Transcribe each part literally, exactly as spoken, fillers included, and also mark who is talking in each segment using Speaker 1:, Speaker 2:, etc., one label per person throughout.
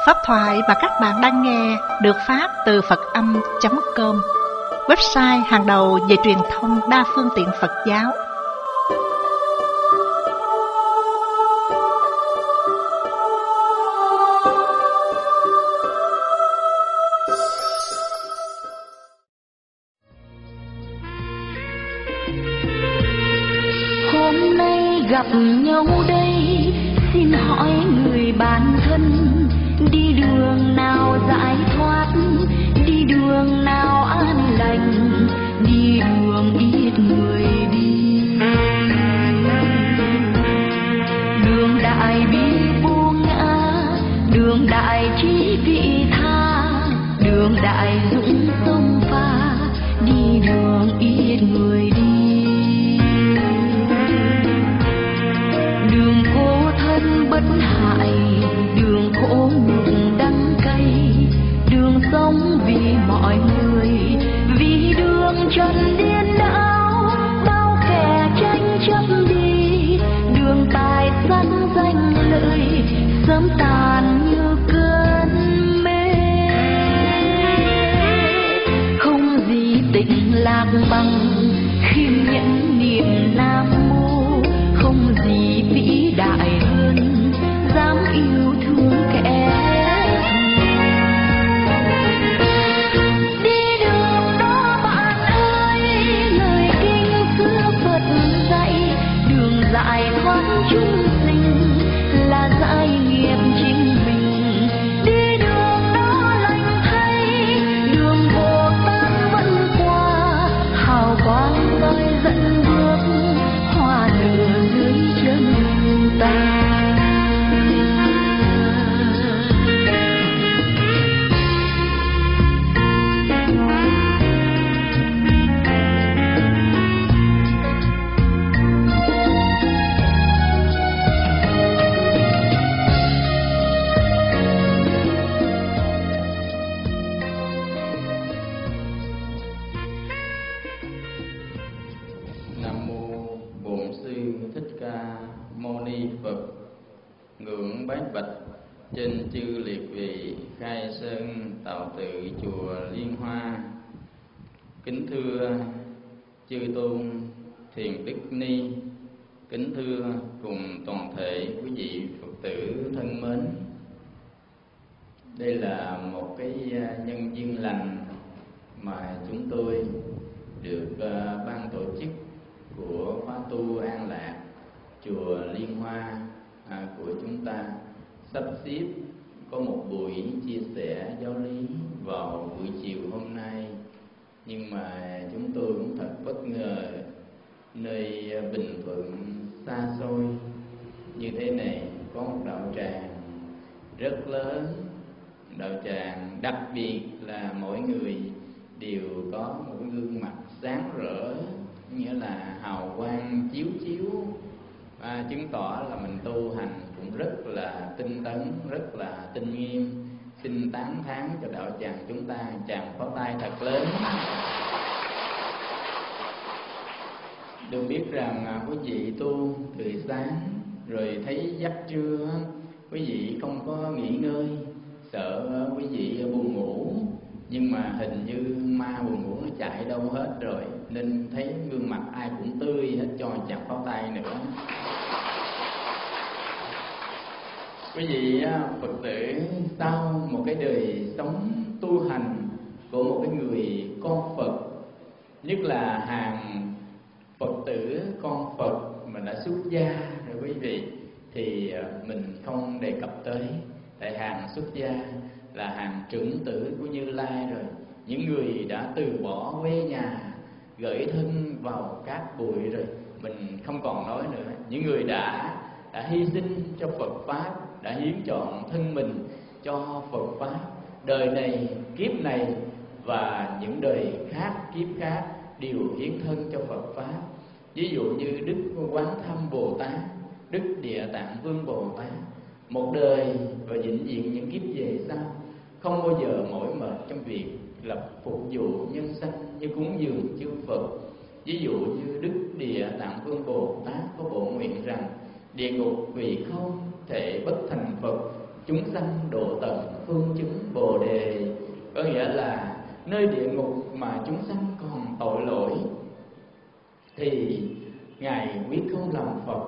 Speaker 1: Pháp thoại mà các bạn đang nghe được phát từ Phật Âm chấm com, website hàng đầu về truyền thông đa phương tiện Phật giáo.
Speaker 2: Hôm nay gặp nhau đây, xin hỏi người bạn thân, đi đường nào giải thoát, đi đường nào an lành, đi đường ít người đi. Đường đại bi buông ngã, đường đại trí vị tha, đường đại dũng sông pha, đi đường ít người đi. Đường khổ thân bất hại, đường khổ nhục đắng cay, đường sống vì mọi người, vì đường trần điên đảo, bao kẻ tranh chấp đi, đường tài sắc danh lợi, sớm tàn như cơn mê. Không gì tịnh lạc bằng khiêm nhẫn niệm nam mô, không gì vĩ đại hơn dám yêu thương kẻ. Đi đường đó bạn ơi, lời kinh xưa Phật dạy, đường giải thoát chúng sinh là giải nghiệp chính mình. Đi đường đó lành thay, đường Bồ Tát vẫn qua, hào quang soi dẫn bước, hoa nở dưới chân ta.
Speaker 3: Nam mô Bổn Sư Thích Ca Mâu Ni Phật. Ngưỡng bái bạch trên chư liệt vị khai sơn tạo tự chùa Liên Hoa. Kính thưa chư tôn thiền đức ni, kính thưa cùng toàn thể quý vị Phật tử thân mến. Đây là một cái nhân duyên lành mà chúng tôi được uh, ban tổ chức của khóa tu An Lạc chùa Liên Hoa à, của chúng ta sắp xếp có một buổi chia sẻ giáo lý vào buổi chiều hôm nay. Nhưng mà chúng tôi cũng thật bất ngờ, nơi Bình Thuận xa xôi như thế này có một đạo tràng rất lớn, đạo tràng đặc biệt là mỗi người đều có một gương mặt sáng rỡ, nghĩa là hào quang chiếu chiếu, à, chứng tỏ là mình tu hành cũng rất là tinh tấn, rất là tinh nghiêm. Xin tán thán cho đạo tràng chúng ta tràng pháo tay thật lớn. Được biết rằng à, quý vị tu từ sáng rồi thấy giấc trưa, quý vị không có nghỉ ngơi, sợ quý vị buồn ngủ, nhưng mà hình như ma buồn ngủ nó chạy đâu hết rồi, nên thấy gương mặt ai cũng tươi hết, cho chặt pháo tay nữa. Quý vị Phật tử, sau một cái đời sống tu hành của một cái người con Phật, nhất là hàng Phật tử con Phật mà đã xuất gia rồi quý vị, thì mình không đề cập tới. Tại hàng xuất gia là hàng trưởng tử của Như Lai rồi, những người đã từ bỏ quê nhà, gửi thân vào cát bụi rồi, mình không còn nói nữa. Những người đã đã hy sinh cho Phật pháp, đã hiến chọn thân mình cho Phật pháp, đời này, kiếp này và những đời khác, kiếp khác đều hiến thân cho Phật pháp. Ví dụ như Đức Quán Thâm Bồ Tát, Đức Địa Tạng Vương Bồ Tát, một đời và vĩnh viễn những kiếp về sau không bao giờ mỏi mệt trong việc lập phục vụ nhân sanh như cúng dường chư Phật. Ví dụ như Đức Địa Tạng Vương Bồ Tát có bộ nguyện rằng địa ngục vì không thể bất thành Phật, chúng sanh độ tận phương chứng Bồ đề. Có nghĩa là nơi địa ngục mà chúng sanh còn tội lỗi thì Ngài quyết không làm Phật.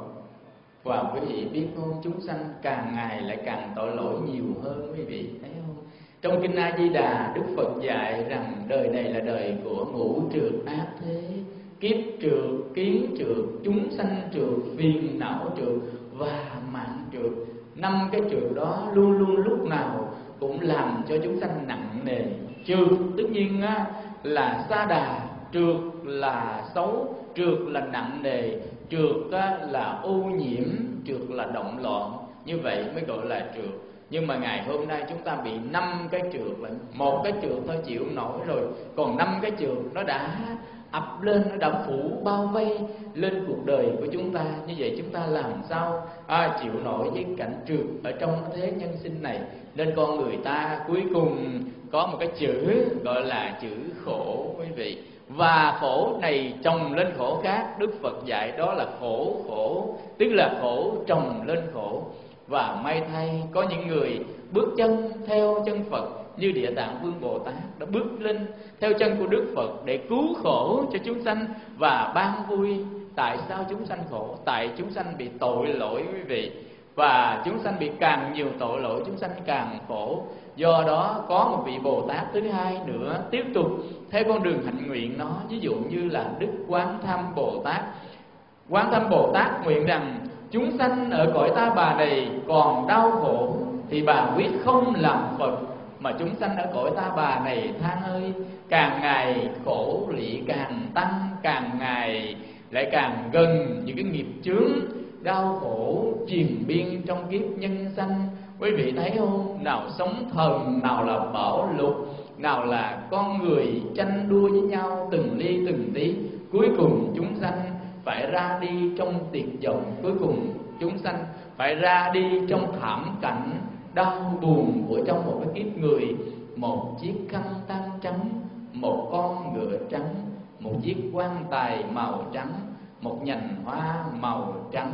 Speaker 3: Và quý vị biết không, chúng sanh càng ngày lại càng tội lỗi nhiều hơn, quý vị thấy không? Trong Kinh A Di Đà, Đức Phật dạy rằng đời này là đời của ngũ trượt ác thế, kiếp trượt, kiến trượt, chúng sanh trượt, phiền não trượt và mạng trượt. Năm cái trượt đó luôn luôn lúc nào cũng làm cho chúng sanh nặng nề. Trượt tất nhiên á, là sa đà, trượt là xấu, trượt là nặng nề, trượt á, là ô nhiễm, trượt là động loạn. Như vậy mới gọi là trượt. Nhưng mà ngày hôm nay chúng ta bị năm cái trượt, là một cái trượt thôi chịu nổi rồi, còn năm cái trượt nó đã ập lên, nó đã phủ bao vây lên cuộc đời của chúng ta. Như vậy chúng ta làm sao à, chịu nổi với cảnh trượt ở trong thế nhân sinh này? Nên con người ta cuối cùng có một cái chữ gọi là chữ khổ, quý vị. Và khổ này chồng lên khổ khác, Đức Phật dạy đó là khổ khổ, tức là khổ chồng lên khổ. Và may thay có những người bước chân theo chân Phật, như Địa Tạng Vương Bồ Tát đã bước lên theo chân của Đức Phật để cứu khổ cho chúng sanh và ban vui. Tại sao chúng sanh khổ? Tại chúng sanh bị tội lỗi, quý vị. Và chúng sanh bị càng nhiều tội lỗi, chúng sanh càng khổ. Do đó có một vị Bồ Tát thứ hai nữa tiếp tục theo con đường hạnh nguyện nó. Ví dụ như là Đức Quán Tham Bồ Tát. Quán Tham Bồ Tát nguyện rằng chúng sanh ở cõi ta bà này còn đau khổ thì bà quyết không làm Phật, mà chúng sanh ở cõi ta bà này than ơi, càng ngày khổ lụy càng tăng, càng ngày lại càng gần những cái nghiệp chướng đau khổ triền biên trong kiếp nhân sanh. Quý vị thấy không? Nào sóng thần, nào là bão lụt, nào là con người tranh đua với nhau từng ly từng tí. Cuối cùng chúng sanh phải ra đi trong tuyệt vọng, cuối cùng chúng sanh phải ra đi trong thảm cảnh đau buồn của trong một cái kiếp người. Một chiếc khăn tang trắng, một con ngựa trắng, một chiếc quan tài màu trắng, một nhành hoa màu trắng,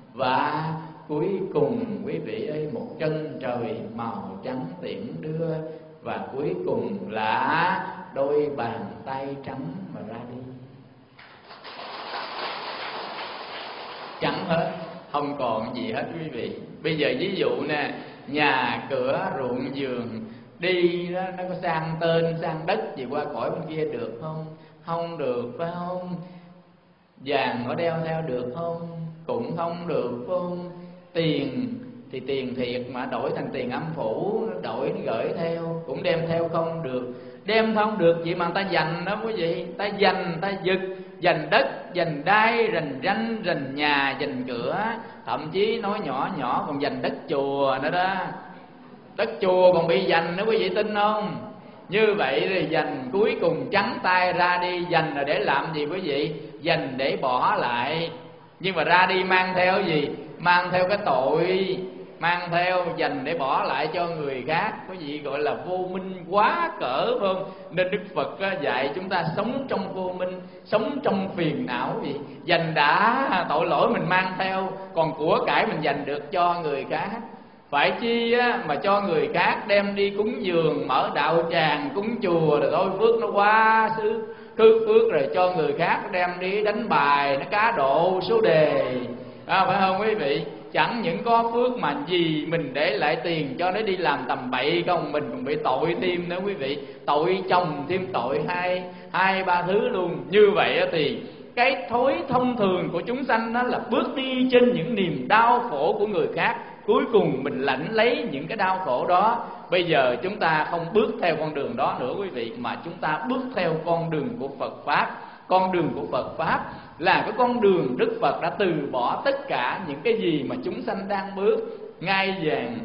Speaker 3: và cuối cùng quý vị ơi, một chân trời màu trắng tiễn đưa, và cuối cùng là đôi bàn tay trắng mà ra đi. Chẳng hết, không còn gì hết quý vị. Bây giờ ví dụ nè, nhà cửa ruộng vườn đi đó, nó có sang tên sang đất gì qua cõi bên kia được không? Không được, phải không? Vàng có đeo theo được không? Cũng không được, phải không? Tiền thì tiền thiệt mà đổi thành tiền âm phủ, đổi gửi theo cũng đem theo không được. Đem không được vậy mà người ta giành đó quý vị. Ta giành, ta giật, giành đất, giành đai, giành ranh, giành nhà, giành cửa. Thậm chí nói nhỏ nhỏ còn giành đất chùa nữa đó. Đất chùa còn bị giành nữa, quý vị tin không? Như vậy thì giành cuối cùng trắng tay ra đi. Giành là để làm gì quý vị? Giành để bỏ lại. Nhưng mà ra đi mang theo gì? Mang theo cái tội, mang theo dành để bỏ lại cho người khác. Có gì gọi là vô minh quá cỡ, phải không? Nên Đức Phật dạy chúng ta sống trong vô minh, sống trong phiền não gì. Dành đã tội lỗi mình mang theo, còn của cải mình dành được cho người khác. Phải chi á, mà cho người khác đem đi cúng dường, mở đạo tràng, cúng chùa rồi thôi phước nó quá xứ cứ phước, rồi cho người khác đem đi đánh bài, nó cá độ số đề, à, phải không quý vị? Chẳng những có phước mà gì mình để lại tiền cho nó đi làm tầm bậy không, mình còn bị tội thêm nữa quý vị. Tội chồng thêm tội hai hai ba thứ luôn. Như vậy thì cái thói thông thường của chúng sanh đó là bước đi trên những niềm đau khổ của người khác, cuối cùng mình lãnh lấy những cái đau khổ đó. Bây giờ chúng ta không bước theo con đường đó nữa quý vị, mà chúng ta bước theo con đường của Phật Pháp. Con đường của Phật Pháp là cái con đường Đức Phật đã từ bỏ tất cả những cái gì mà chúng sanh đang bước. Ngai vàng,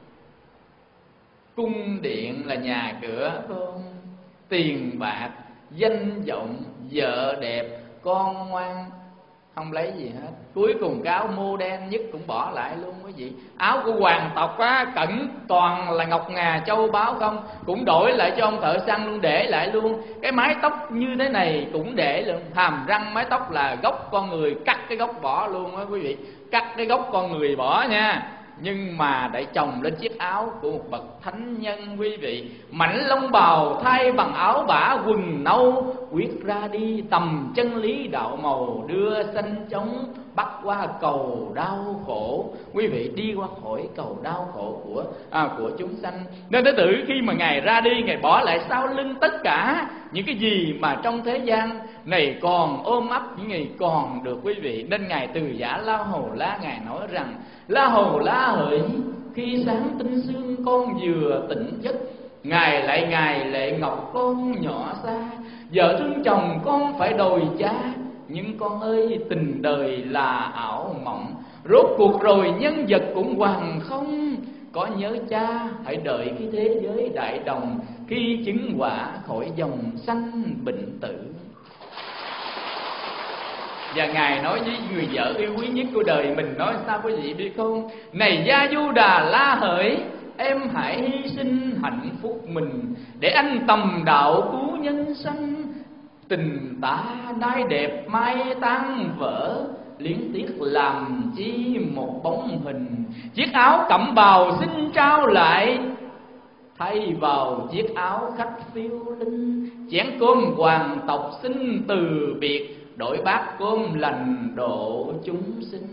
Speaker 3: cung điện là nhà cửa, không? Tiền bạc, danh vọng, vợ đẹp, con ngoan, không lấy gì hết. Cuối cùng cái áo mô đen nhất cũng bỏ lại luôn quý vị. Áo của hoàng tộc á, cẩn toàn là ngọc ngà châu báu không, cũng đổi lại cho ông thợ săn luôn, để lại luôn. Cái mái tóc như thế này cũng để luôn. Hàm răng mái tóc là gốc con người, cắt cái gốc bỏ luôn á quý vị. Cắt cái gốc con người bỏ nha. nhưng mà để chồng lên chiếc áo của một bậc thánh nhân quý vị. Mảnh lông bào thay bằng áo bả quần nâu, quyết ra đi tầm chân lý đạo màu, đưa sanh chống bắt qua cầu đau khổ. Quý vị, đi qua khỏi cầu đau khổ của à, của chúng sanh. Nên Thế Tử khi mà Ngài ra đi, Ngài bỏ lại sau lưng tất cả những cái gì mà trong thế gian này còn ôm ấp, những ngày còn được quý vị. Nên Ngài từ giả La Hầu La, Ngài nói rằng: La Hầu La hỡi, khi sáng tinh sương con vừa tỉnh giấc, Ngài lại Ngài lệ ngọc con nhỏ xa, vợ thương chồng con phải đòi cha, nhưng con ơi tình đời là ảo mộng, rốt cuộc rồi nhân vật cũng hoàn không. Có nhớ cha hãy đợi khi thế giới đại đồng, khi chứng quả khỏi dòng sanh bệnh tử. Và Ngài nói với người vợ yêu quý nhất của đời mình, nói sao quý vị biết không? Này Gia Du Đà La hỡi, em hãy hy sinh hạnh phúc mình để anh tầm đạo cứu nhân sanh. Tình ta nay đẹp mai tan vỡ, liếng tiếc làm chi một bóng hình. Chiếc áo cẩm bào xin trao lại, thay vào chiếc áo khách phiêu linh. Chén cơm hoàng tộc xin từ biệt, đổi bát cơm lành độ chúng sinh.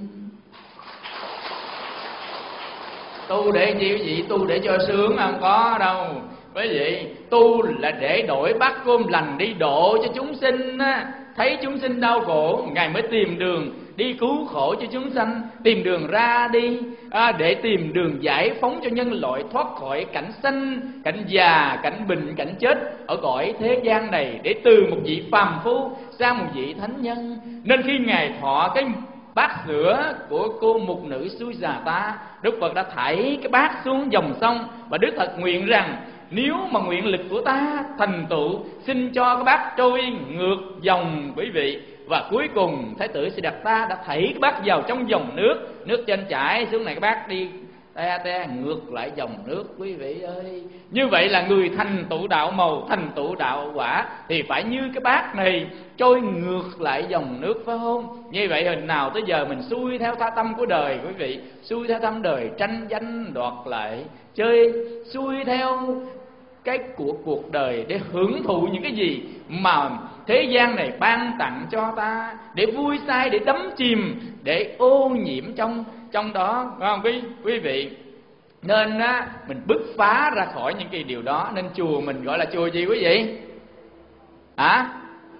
Speaker 3: Tu để gì quý vị? Tu để cho sướng không có đâu quý vị. Tu là để đổi bát cơm lành đi độ cho chúng sinh á. Thấy chúng sinh đau khổ, Ngài mới tìm đường đi cứu khổ cho chúng sanh, tìm đường ra đi à, để tìm đường giải phóng cho nhân loại thoát khỏi cảnh sanh, cảnh già, cảnh bệnh, cảnh chết ở cõi thế gian này, để từ một vị phàm phu sang một vị thánh nhân. Nên khi Ngài thọ cái bát sữa của cô mục nữ Sujata, Đức Phật đã thảy cái bát xuống dòng sông, và Đức Phật nguyện rằng nếu mà nguyện lực của ta thành tựu, xin cho cái bát trôi ngược dòng quý vị. Và cuối cùng Thái tử Siddhartha đã thảy cái bát vào trong dòng nước, nước trên chảy xuống này, cái bát đi te te ngược lại dòng nước quý vị ơi. Như vậy là người thành tựu đạo màu, thành tựu đạo quả thì phải như cái bát này trôi ngược lại dòng nước, phải không? Như vậy hình nào tới giờ mình xuôi theo tha tâm của đời quý vị, xuôi theo tâm đời tranh danh đoạt lại, chơi xuôi theo cái của cuộc đời để hưởng thụ những cái gì mà thế gian này ban tặng cho ta, để vui say, để đắm chìm, để ô nhiễm trong trong đó, phải không quý quý vị? Nên á, mình bứt phá ra khỏi những cái điều đó. Nên chùa mình gọi là chùa gì quý vị? Hả? À?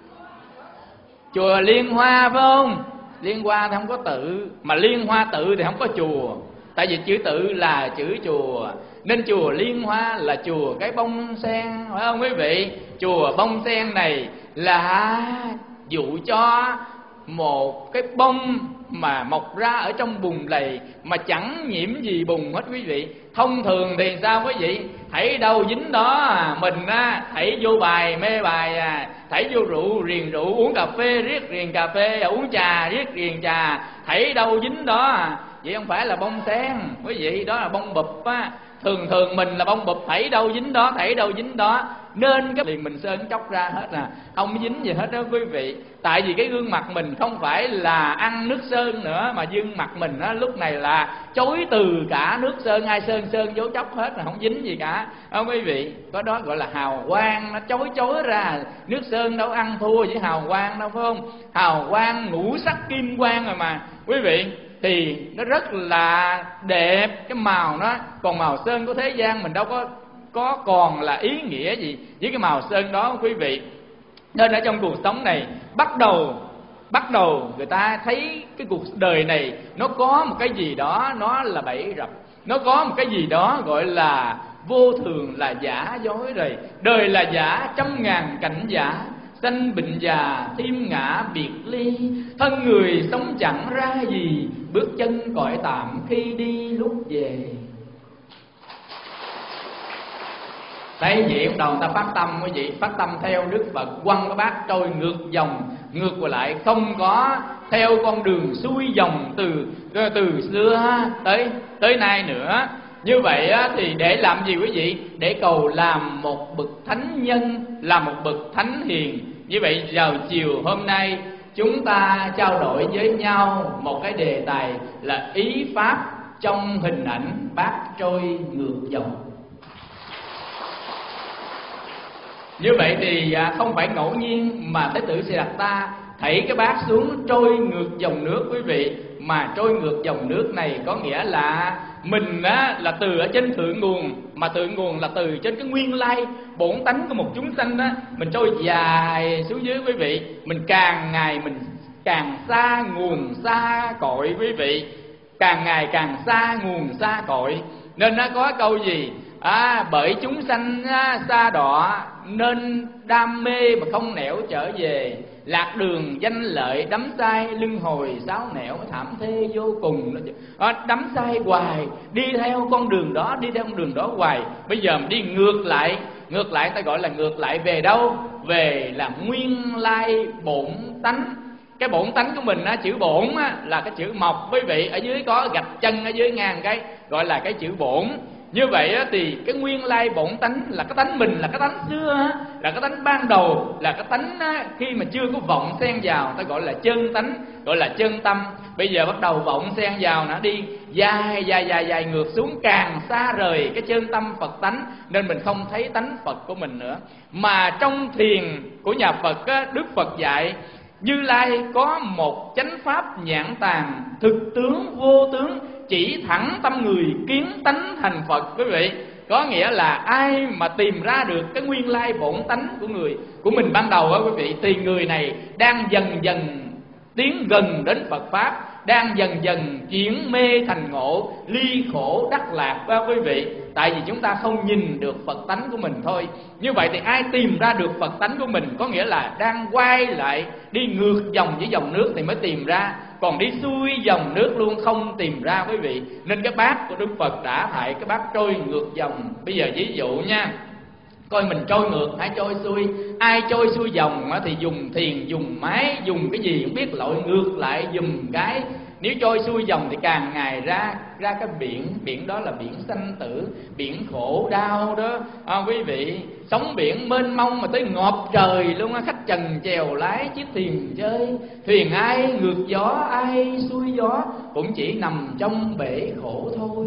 Speaker 3: Chùa Liên Hoa phải không? Liên Hoa thì không có tự, mà Liên Hoa tự thì không có chùa. Tại vì chữ tự là chữ chùa, nên chùa Liên Hoa là chùa cái bông sen, phải không quý vị? Chùa bông sen này là dụ cho một cái bông mà mọc ra ở trong bùn lầy mà chẳng nhiễm gì bùn hết quý vị. Thông thường thì sao quý vị? Thảy đâu dính đó à. Mình á, thảy vô bài mê bài à, thảy vô rượu riềng rượu, uống cà phê riết riềng cà phê, uống trà riết riềng trà, thảy đâu dính đó à. Vậy không phải là bông sen quý vị, đó là bông bụp á. Thường thường mình là bông bụp, thảy đâu dính đó, thảy đâu dính đó. Nên cái liền mình sơn chóc ra hết à, không dính gì hết đó quý vị. Tại vì cái gương mặt mình không phải là ăn nước sơn nữa, mà gương mặt mình á, lúc này là chối từ cả nước sơn, ai sơn sơn dấu chóc hết, là không dính gì cả, không quý vị. Có đó gọi là hào quang, nó chối chối ra. Nước sơn đâu ăn thua với hào quang đâu, phải không? Hào quang ngũ sắc kim quang rồi mà quý vị, thì nó rất là đẹp cái màu nó. Còn màu sơn của thế gian mình đâu có có còn là ý nghĩa gì với cái màu sơn đó quý vị. Nên ở trong cuộc sống này, bắt đầu bắt đầu người ta thấy cái cuộc đời này nó có một cái gì đó nó là bẫy rập, nó có một cái gì đó gọi là vô thường, là giả dối rồi. Đời là giả trăm ngàn cảnh giả, sanh bệnh già thêm ngã biệt ly, thân người sống chẳng ra gì, bước chân cõi tạm khi đi lúc về. Đấy, vậy bắt đầu ta phát tâm quý vị, phát tâm theo Đức Phật, quăng cái bát trôi ngược dòng, ngược qua lại, không có theo con đường xuôi dòng từ từ xưa tới tới nay nữa. Như vậy thì để làm gì quý vị? Để cầu làm một bậc thánh nhân, làm một bậc thánh hiền. Như vậy vào chiều hôm nay chúng ta trao đổi với nhau một cái đề tài là ý pháp trong hình ảnh bác trôi ngược dòng. Như vậy thì không phải ngẫu nhiên mà Thái tử Siddhartha thảy cái bát xuống trôi ngược dòng nước quý vị. Mà trôi ngược dòng nước này có nghĩa là mình á, là từ ở trên thượng nguồn, mà thượng nguồn là từ trên cái nguyên lai bổn tánh của một chúng sanh á, mình trôi dài xuống dưới quý vị. Mình càng ngày mình càng xa nguồn xa cội quý vị, càng ngày càng xa nguồn xa cội. Nên nó có câu gì à, bởi chúng sanh á, xa đọa nên đam mê mà không nẻo trở về, lạc đường danh lợi đắm say lưng hồi sáo nẻo thảm thê vô cùng. À, đắm say hoài, đi theo con đường đó, đi theo con đường đó hoài. Bây giờ mình đi ngược lại, ngược lại ta gọi là ngược lại về đâu? Về là nguyên lai bổn tánh. Cái bổn tánh của mình á, chữ bổn á, là cái chữ mộc quý vị, ở dưới có gạch chân ở dưới ngang cái gọi là cái chữ bổn. Như vậy á, thì cái nguyên lai bổn tánh là cái tánh mình, là cái tánh xưa á, là cái tánh ban đầu, là cái tánh á, khi mà chưa có vọng xen vào ta gọi là chân tánh, gọi là chân tâm. Bây giờ bắt đầu vọng xen vào, nó đi dài dài dài dài ngược xuống, càng xa rời cái chân tâm Phật tánh, nên mình không thấy tánh Phật của mình nữa. Mà trong thiền của nhà Phật á, Đức Phật dạy Như Lai có một chánh pháp nhãn tàn, thực tướng vô tướng, chỉ thẳng tâm người kiến tánh thành Phật quý vị. Có nghĩa là ai mà tìm ra được cái nguyên lai bổn tánh của người của mình ban đầu á quý vị, thì người này đang dần dần tiến gần đến Phật pháp, đang dần dần chuyển mê thành ngộ, ly khổ đắc lạc đó quý vị. Tại vì chúng ta không nhìn được Phật tánh của mình thôi. Như vậy thì ai tìm ra được Phật tánh của mình có nghĩa là đang quay lại, đi ngược dòng với dòng nước thì mới tìm ra. Còn đi xuôi dòng nước luôn không tìm ra quý vị. Nên cái bát của Đức Phật đã thảy cái bát trôi ngược dòng. Bây giờ ví dụ nha, coi mình trôi ngược hay trôi xuôi. Ai trôi xuôi dòng thì dùng thiền, dùng máy, dùng cái gì không biết, lội ngược lại dùm cái. Nếu trôi xuôi dòng thì càng ngày ra ra cái biển, biển đó là biển sanh tử, biển khổ đau đó à, quý vị. Sóng biển mênh mông mà tới ngọt trời luôn á. Khách trần chèo lái chiếc thuyền chơi, thuyền ai ngược gió, ai xuôi gió, cũng chỉ nằm trong bể khổ thôi.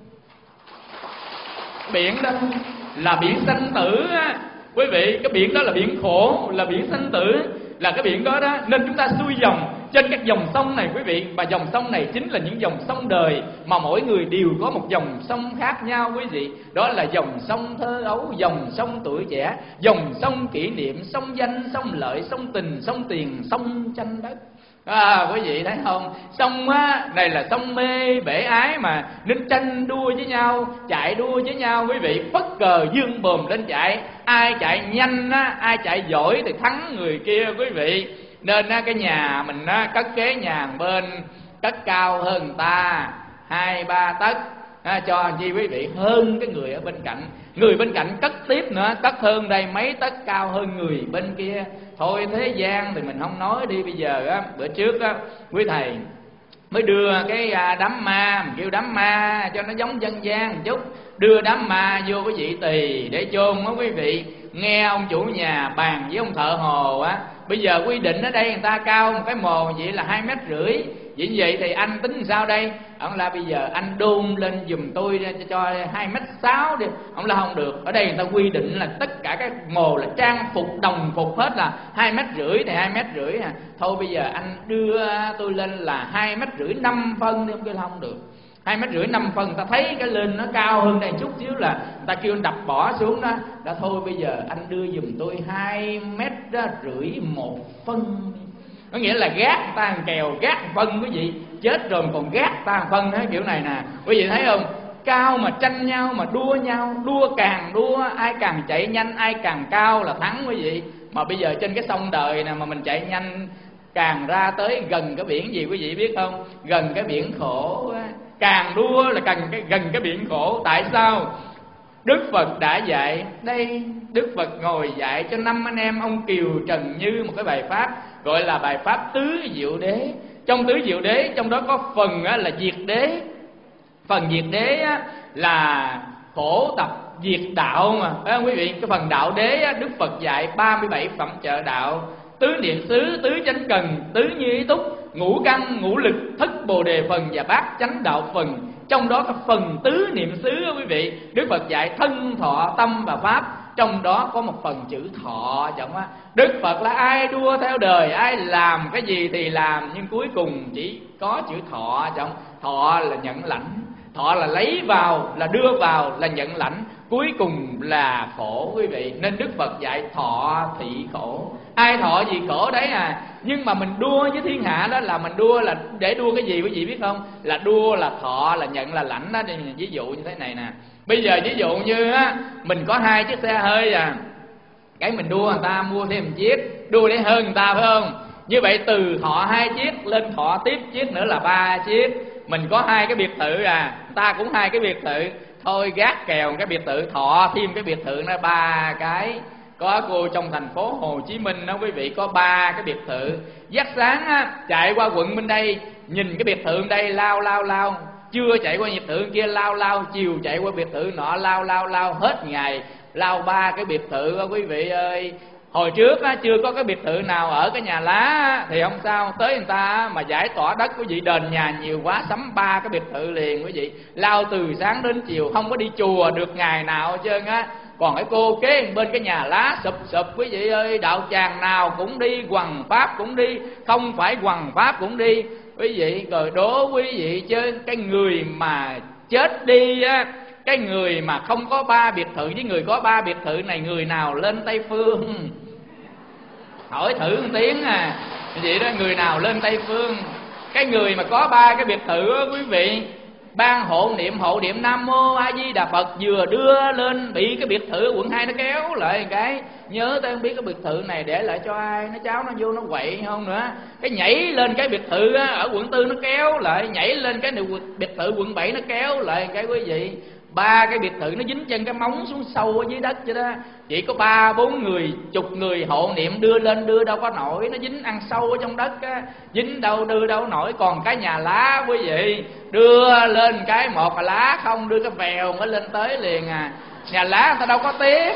Speaker 3: Biển đó là biển sanh tử á quý vị. Cái biển đó là biển khổ, là biển sanh tử, là cái biển đó đó. Nên chúng ta xuôi dòng trên các dòng sông này quý vị. Và dòng sông này chính là những dòng sông đời, mà mỗi người đều có một dòng sông khác nhau quý vị. Đó là dòng sông thơ ấu, dòng sông tuổi trẻ, dòng sông kỷ niệm, sông danh, sông lợi, sông tình, sông tiền, sông tranh đất. À, quý vị thấy không? Sông á, này là sông mê bể ái mà, nên tranh đua với nhau, chạy đua với nhau quý vị. Phất cờ dương bồm lên chạy, ai chạy nhanh á, ai chạy giỏi thì thắng người kia quý vị. Nên á, cái nhà mình á, cất kế nhà bên cất cao hơn người ta hai ba tấc à, cho chi quý vị, hơn cái người ở bên cạnh. Người bên cạnh cất tiếp nữa, cất hơn đây mấy tấc cao hơn người bên kia. Thôi thế gian thì mình không nói đi. Bây giờ á, bữa trước á, quý thầy mới đưa cái đám ma, mình kêu đám ma cho nó giống dân gian một chút, đưa đám ma vô cái vị tỳ để chôn đó quý vị. Nghe ông chủ nhà bàn với ông thợ hồ á, bây giờ quy định ở đây người ta cao một cái mồ vậy là hai mét rưỡi. Vậy vậy thì anh tính sao đây? Ông là bây giờ anh đôn lên giùm tôi cho, cho hai mét sáu đi. Ông là không được. Ở đây người ta quy định là tất cả các mồ là trang phục đồng phục hết là hai mét rưỡi thì hai mét rưỡi à. Thôi bây giờ anh đưa tôi lên là hai mét rưỡi năm phân đi. Ông kêu là không được. Hai mét rưỡi năm phân, ta thấy cái lên nó cao hơn đây chút xíu là người ta kêu anh đập bỏ xuống đó. Đã thôi bây giờ anh đưa giùm tôi hai mét rưỡi một phân. Có nghĩa là gác người ta kèo, gác phân quý vị. Chết rồi còn gác ta phân thế kiểu này nè. Quý vị thấy không? Cao mà tranh nhau mà đua nhau, đua càng đua, ai càng chạy nhanh, ai càng cao là thắng quý vị. Mà bây giờ trên cái sông đời nè mà mình chạy nhanh, càng ra tới gần cái biển gì quý vị biết không? Gần cái biển khổ á. Càng đua là càng cái, gần cái biển khổ. Tại sao? Đức Phật đã dạy đây, Đức Phật ngồi dạy cho năm anh em ông Kiều Trần Như một cái bài pháp gọi là bài pháp tứ diệu đế. Trong tứ diệu đế, trong đó có phần á, là diệt đế. Phần diệt đế á, là khổ tập diệt đạo mà, phải không quý vị? Cái phần đạo đế á, Đức Phật dạy ba mươi bảy phẩm trợ đạo: tứ niệm xứ, tứ chánh cần, tứ như ý túc, ngũ căn, ngũ lực, thất bồ đề phần và bát chánh đạo phần. trong đó có phần tứ niệm xứ đó quý vị. Đức Phật dạy thân thọ tâm và pháp, trong đó có một phần chữ thọ chẳng á. Đức Phật là ai đua theo đời, ai làm cái gì thì làm, nhưng cuối cùng chỉ có chữ thọ chẳng. Thọ là nhận lãnh, thọ là lấy vào, là đưa vào, là nhận lãnh, cuối cùng là khổ quý vị. Nên Đức Phật dạy thọ thị khổ. Ai thọ gì khổ đấy à. Nhưng mà mình đua với thiên hạ đó là mình đua là để đua cái gì quý vị biết không? Là đua là thọ, là nhận là lãnh đó. Ví dụ như thế này nè. Bây giờ ví dụ như á, mình có hai chiếc xe hơi à, cái mình đua người ta mua thêm một chiếc, đua để hơn người ta phải không? Như vậy từ thọ hai chiếc lên thọ tiếp chiếc nữa là ba chiếc. Mình có hai cái biệt thự à, người ta cũng hai cái biệt thự, thôi gác kèo cái biệt thự, thọ thêm cái biệt thự nó ba cái. Có cô trong thành phố Hồ Chí Minh đó quý vị, có ba cái biệt thự. Giấc sáng á, chạy qua quận bên đây, nhìn cái biệt thự bên đây lao lao lao, chưa chạy qua biệt thự kia lao lao, chiều chạy qua biệt thự nọ lao lao lao, hết ngày lao ba cái biệt thự đó quý vị ơi. Hồi trước á, chưa có cái biệt thự nào ở cái nhà lá á, thì không sao, tới người ta mà giải tỏa đất quý vị, đền nhà nhiều quá sắm ba cái biệt thự liền quý vị, lao từ sáng đến chiều, không có đi chùa được ngày nào hết trơn á. Còn cái cô kế bên cái nhà lá sụp sụp quý vị ơi, đạo tràng nào cũng đi, hoằng pháp cũng đi, không phải hoằng pháp cũng đi quý vị. Rồi đố quý vị chứ cái người mà chết đi á, cái người mà không có ba biệt thự với người có ba biệt thự này, người nào lên Tây Phương? Hỏi thử một tiếng à. Vậy đó, người nào lên Tây Phương? Cái người mà có ba cái biệt thự đó quý vị, ban hộ niệm hộ niệm Nam Mô A Di Đà Phật, vừa đưa lên bị cái biệt thự quận hai nó kéo lại cái, nhớ tới không biết cái biệt thự này để lại cho ai, nó cháu nó vô nó quậy không nữa. Cái nhảy lên cái biệt thự á, ở quận tư nó kéo lại, nhảy lên cái biệt thự quận bảy nó kéo lại cái quý vị. Ba cái biệt thự nó dính chân cái móng xuống sâu ở dưới đất vậy đó. Chỉ có ba bốn người, chục người hộ niệm đưa lên đưa đâu có nổi, nó dính ăn sâu ở trong đất á, dính đâu đưa đâu nổi. Còn cái nhà lá quý vị, đưa lên cái một là lá không, đưa cái vèo mới lên tới liền à. Nhà lá người ta đâu có tiếc,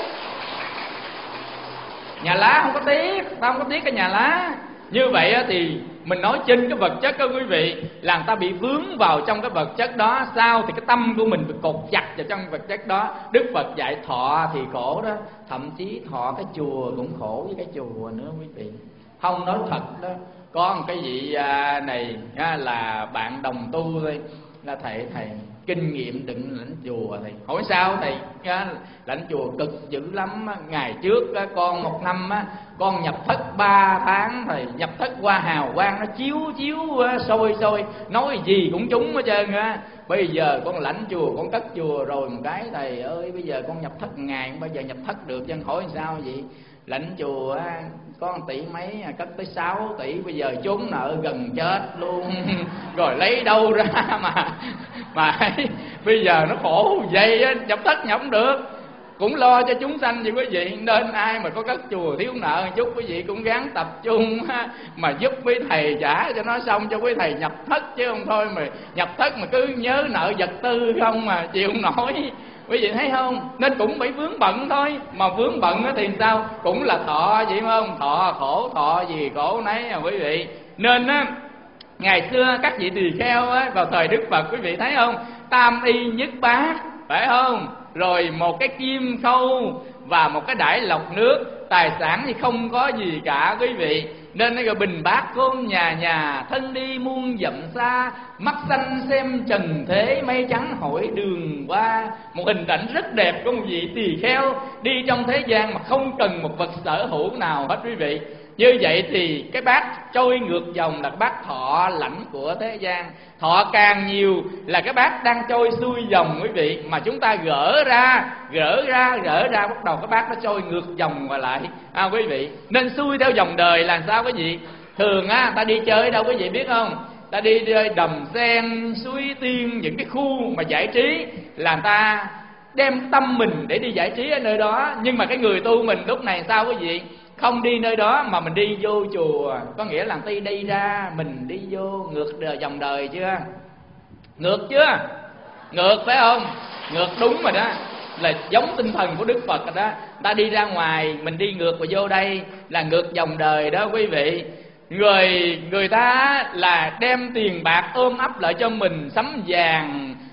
Speaker 3: nhà lá không có tiếc, ta không có tiếc cái nhà lá. Như vậy thì mình nói trên cái vật chất đó quý vị, là người ta bị vướng vào trong cái vật chất đó. Sao thì cái tâm của mình bị cột chặt vào trong vật chất đó. Đức Phật dạy thọ thì khổ đó. Thậm chí thọ cái chùa cũng khổ với cái chùa nữa quý vị. Không nói thật đó. Có một cái vị này là bạn đồng tu thôi, là thầy thầy kinh nghiệm đựng lãnh chùa. Thầy hỏi sao thầy? Lãnh chùa cực dữ lắm. Ngày trước con một năm con nhập thất ba tháng, thầy nhập thất qua hào quang nó chiếu chiếu sôi sôi, nói gì cũng trúng hết trơn á. Bây giờ con lãnh chùa, con cất chùa rồi một cái, thầy ơi bây giờ con nhập thất ngày không bao giờ nhập thất được. Chân hỏi sao vậy? Lãnh chùa có một tỷ mấy, cất tới sáu tỷ, bây giờ trốn nợ gần chết luôn. Rồi lấy đâu ra mà mà bây giờ nó khổ vậy á, nhập thất nhập không được. Cũng lo cho chúng sanh vậy quý vị. Nên ai mà có cất chùa thiếu nợ một chút, quý vị cũng gắng tập trung mà giúp quý thầy trả cho nó xong, cho quý thầy nhập thất. Chứ không thôi mà nhập thất mà cứ nhớ nợ vật tư không mà chịu không nổi. Quý vị thấy không? Nên cũng phải vướng bận thôi. Mà vướng bận thì sao? Cũng là thọ vậy không? Thọ khổ, thọ gì khổ nấy à quý vị. Nên á, ngày xưa các vị tỳ kheo á, vào thời Đức Phật quý vị thấy không? Tam y nhất bát, phải không? Rồi một cái kim khâu và một cái đải lọc nước, tài sản thì không có gì cả quý vị. Nên nó gọi bình bát khôn nhà nhà, thân đi muôn dặm xa, mắt xanh xem trần thế, mây trắng hỏi đường qua. Một hình ảnh rất đẹp của một vị tỳ kheo đi trong thế gian mà không cần một vật sở hữu nào hết quý vị. Như vậy thì cái bát trôi ngược dòng là cái bát thọ lãnh của thế gian. Thọ càng nhiều là cái bát đang trôi xuôi dòng quý vị. Mà chúng ta gỡ ra, gỡ ra, gỡ ra, bắt đầu cái bát nó trôi ngược dòng và lại à, quý vị. Nên xuôi theo dòng đời là sao quý vị? Thường á, ta đi chơi đâu quý vị biết không? Ta đi chơi Đầm Sen, Suối Tiên, những cái khu mà giải trí là ta đem tâm mình để đi giải trí ở nơi đó. Nhưng mà cái người tu mình lúc này sao quý vị? Không đi nơi đó mà mình đi vô chùa. Có nghĩa là ti đi ra, mình đi vô ngược đời, dòng đời chưa? Ngược chưa? Ngược phải không? Ngược đúng rồi đó. Là giống tinh thần của Đức Phật rồi đó. Ta đi ra ngoài, mình đi ngược và vô đây là ngược dòng đời đó quý vị. Người người ta là đem tiền bạc ôm ấp lại cho mình, sắm vàng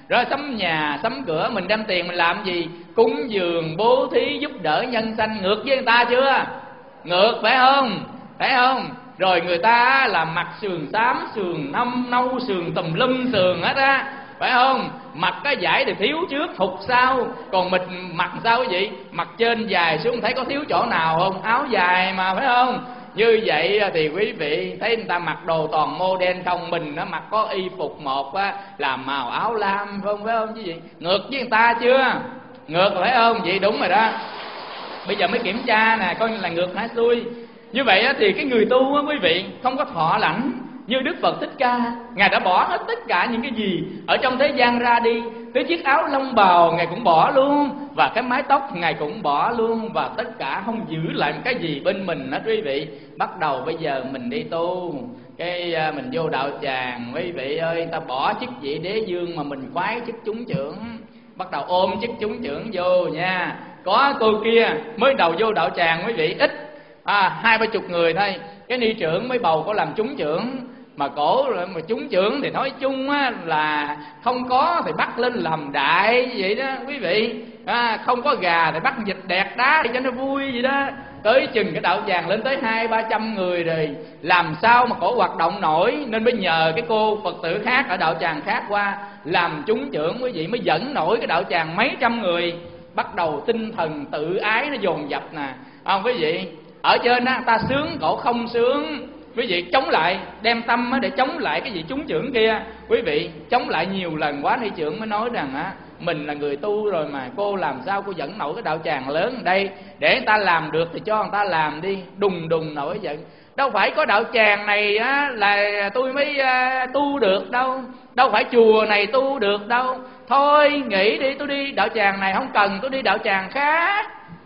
Speaker 3: Rồi sắm nhà sắm cửa, mình đem tiền mình làm gì? Cúng dường, bố thí, giúp đỡ nhân sanh. Ngược với người ta chưa? Ngược phải không? Phải không? Rồi người ta là mặc sườn xám, sườn nông, nâu, sườn tùm lum sườn hết á, phải không? Mặc cái vải thì thiếu trước hụt sau, còn mình mặc sao quý vị? Mặc trên dài xuống thấy có thiếu chỗ nào không? Áo dài mà, phải không? Như vậy thì quý vị thấy người ta mặc đồ toàn mô đen không, mình nó mặc có y phục một á, là màu áo lam, phải không? Phải không chứ gì? Ngược với người ta chưa? Ngược phải không? Vậy đúng rồi đó. Bây giờ mới kiểm tra nè, coi là ngược hả xuôi. Như vậy thì cái người tu á quý vị không có thọ lãnh như Đức Phật Thích Ca. Ngài đã bỏ hết tất cả những cái gì ở trong thế gian ra đi. Cái chiếc áo lông bào Ngài cũng bỏ luôn, và cái mái tóc Ngài cũng bỏ luôn, và tất cả không giữ lại một cái gì bên mình hết quý vị. Bắt đầu bây giờ mình đi tu, cái mình vô đạo tràng, quý vị ơi, ta bỏ chức vị đế dương mà mình khoái chức chúng trưởng. Bắt đầu ôm chức chúng trưởng vô nha. Có cô kia mới đầu vô đạo tràng quý vị ít, à, hai ba chục người thôi. Cái ni trưởng mới bầu có làm chúng trưởng, mà cổ mà chúng trưởng thì nói chung á, là không có thì bắt lên làm đại vậy đó quý vị. À, không có gà thì bắt vịt đẹt đá để cho nó vui vậy đó. Tới chừng cái đạo tràng lên tới hai ba trăm người rồi, làm sao mà cổ hoạt động nổi, nên mới nhờ cái cô Phật tử khác ở đạo tràng khác qua làm chúng trưởng quý vị, mới dẫn nổi cái đạo tràng mấy trăm người. Bắt đầu tinh thần tự ái nó dồn dập nè, không quý vị? Ở trên á ta sướng, cổ không sướng. Quý vị chống lại, đem tâm để chống lại cái vị chúng trưởng kia. Quý vị chống lại nhiều lần quá, ni trưởng mới nói rằng á, mình là người tu rồi mà cô làm sao cô dẫn nổi cái đạo tràng lớn ở đây, để người ta làm được thì cho người ta làm đi. Đùng đùng nổi giận. Đâu phải có đạo tràng này á là tôi mới uh, tu được đâu, đâu phải chùa này tu được đâu. Thôi nghỉ đi, tôi đi đạo tràng này không cần, tôi đi đạo tràng khác.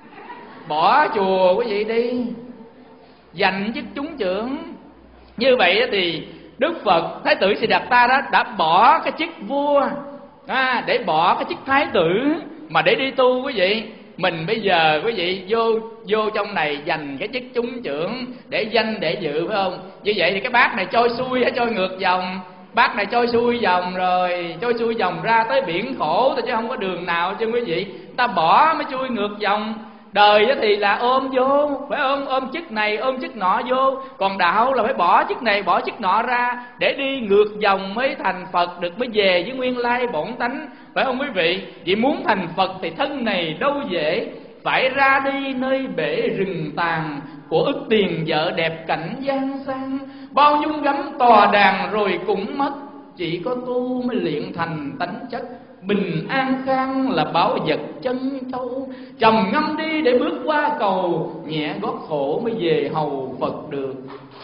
Speaker 3: Bỏ chùa quý vị đi, dành chức chúng trưởng. Như vậy thì Đức Phật Thái tử Siddhartha đó đã bỏ cái chức vua, à, để bỏ cái chức thái tử mà để đi tu quý vị. Mình bây giờ quý vị vô vô trong này dành cái chức chúng trưởng để danh để dự, phải không? Như vậy thì cái bát này trôi xuôi hay trôi ngược dòng? Bát này trôi xuôi dòng rồi, trôi xuôi dòng ra tới biển khổ thôi chứ không có đường nào chứ quý vị. Ta bỏ mới chui ngược dòng. Đời thì là ôm vô, phải không? Ôm chức này ôm chức nọ vô. Còn đạo là phải bỏ chức này bỏ chức nọ ra, để đi ngược dòng mới thành Phật được, mới về với nguyên lai bổn tánh, phải không quý vị? Vì muốn thành Phật thì thân này đâu dễ, phải ra đi nơi bể rừng tàn, của ức tiền vợ đẹp cảnh gian sang. Bao nhung gấm tòa đàn rồi cũng mất, chỉ có tu mới luyện thành tánh chất. Bình an khang là bảo vật chân châu, trầm ngâm đi để bước qua cầu, nhẹ gót khổ mới về hầu Phật được.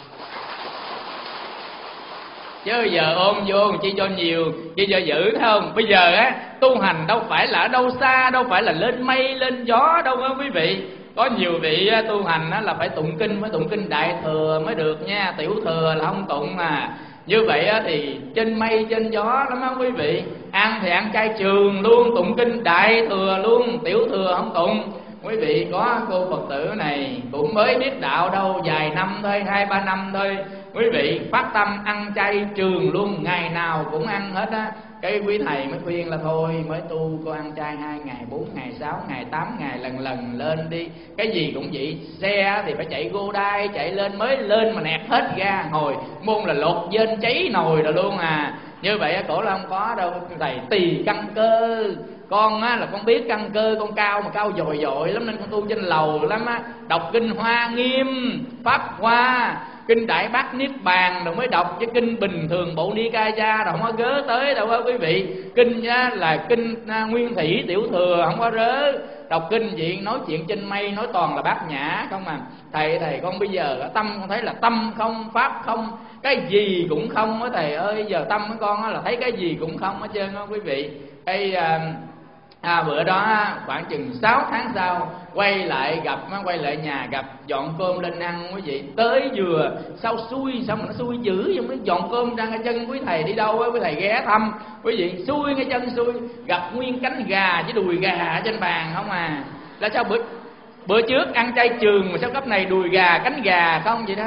Speaker 3: Chứ giờ ôm vô chi cho nhiều, chi cho giữ, thấy không? Bây giờ á tu hành đâu phải là ở đâu xa, đâu phải là lên mây lên gió đâu á quý vị. Có nhiều vị tu hành á là phải tụng kinh, phải tụng kinh Đại Thừa mới được nha, Tiểu Thừa là không tụng mà. Như vậy thì trên mây trên gió lắm á quý vị. Ăn thì ăn chay trường luôn, tụng kinh Đại Thừa luôn, Tiểu Thừa không tụng. Quý vị có cô Phật tử này cũng mới biết đạo đâu, vài năm thôi, hai ba năm thôi. Quý vị phát tâm ăn chay trường luôn, ngày nào cũng ăn hết á. Cái quý thầy mới khuyên là thôi mới tu cô ăn chay hai ngày, bốn ngày, sáu ngày, tám ngày, lần lần lên đi. Cái gì cũng vậy, xe thì phải chạy gô đai, chạy lên mới lên mà nẹt hết ga, hồi môn là lột dên cháy nồi rồi luôn à. Như vậy cổ là không có đâu thầy, tỳ căn cơ. Con á là con biết căn cơ, con cao mà cao dồi dội lắm nên con tu trên lầu lắm á. Đọc kinh Hoa Nghiêm, Pháp Hoa, kinh Đại Bát Niết Bàn rồi mới đọc, chứ kinh bình thường Bộ Nikaya rồi không có gớ tới đâu á quý vị. Kinh á là kinh Nguyên Thủy Tiểu Thừa không có rớ. Đọc kinh gì nói chuyện trên mây, nói toàn là bát nhã không à. Thầy thầy con bây giờ tâm con thấy là tâm không, pháp không, cái gì cũng không á thầy ơi. Giờ tâm của con á là thấy cái gì cũng không hết trơn á quý vị. Cái à, à, bữa đó khoảng chừng sáu tháng sau quay lại gặp, quay lại nhà gặp, dọn cơm lên ăn quý vị. Tới vừa sao xui, sao mà nó xui dữ vậy, mới dọn cơm ra ngay chân quý thầy đi đâu á, quý thầy ghé thăm quý vị, xui ngay chân xui gặp nguyên cánh gà với đùi gà ở trên bàn không à. Là sao bữa bữa trước ăn chay trường mà sao cấp này đùi gà cánh gà không vậy đó.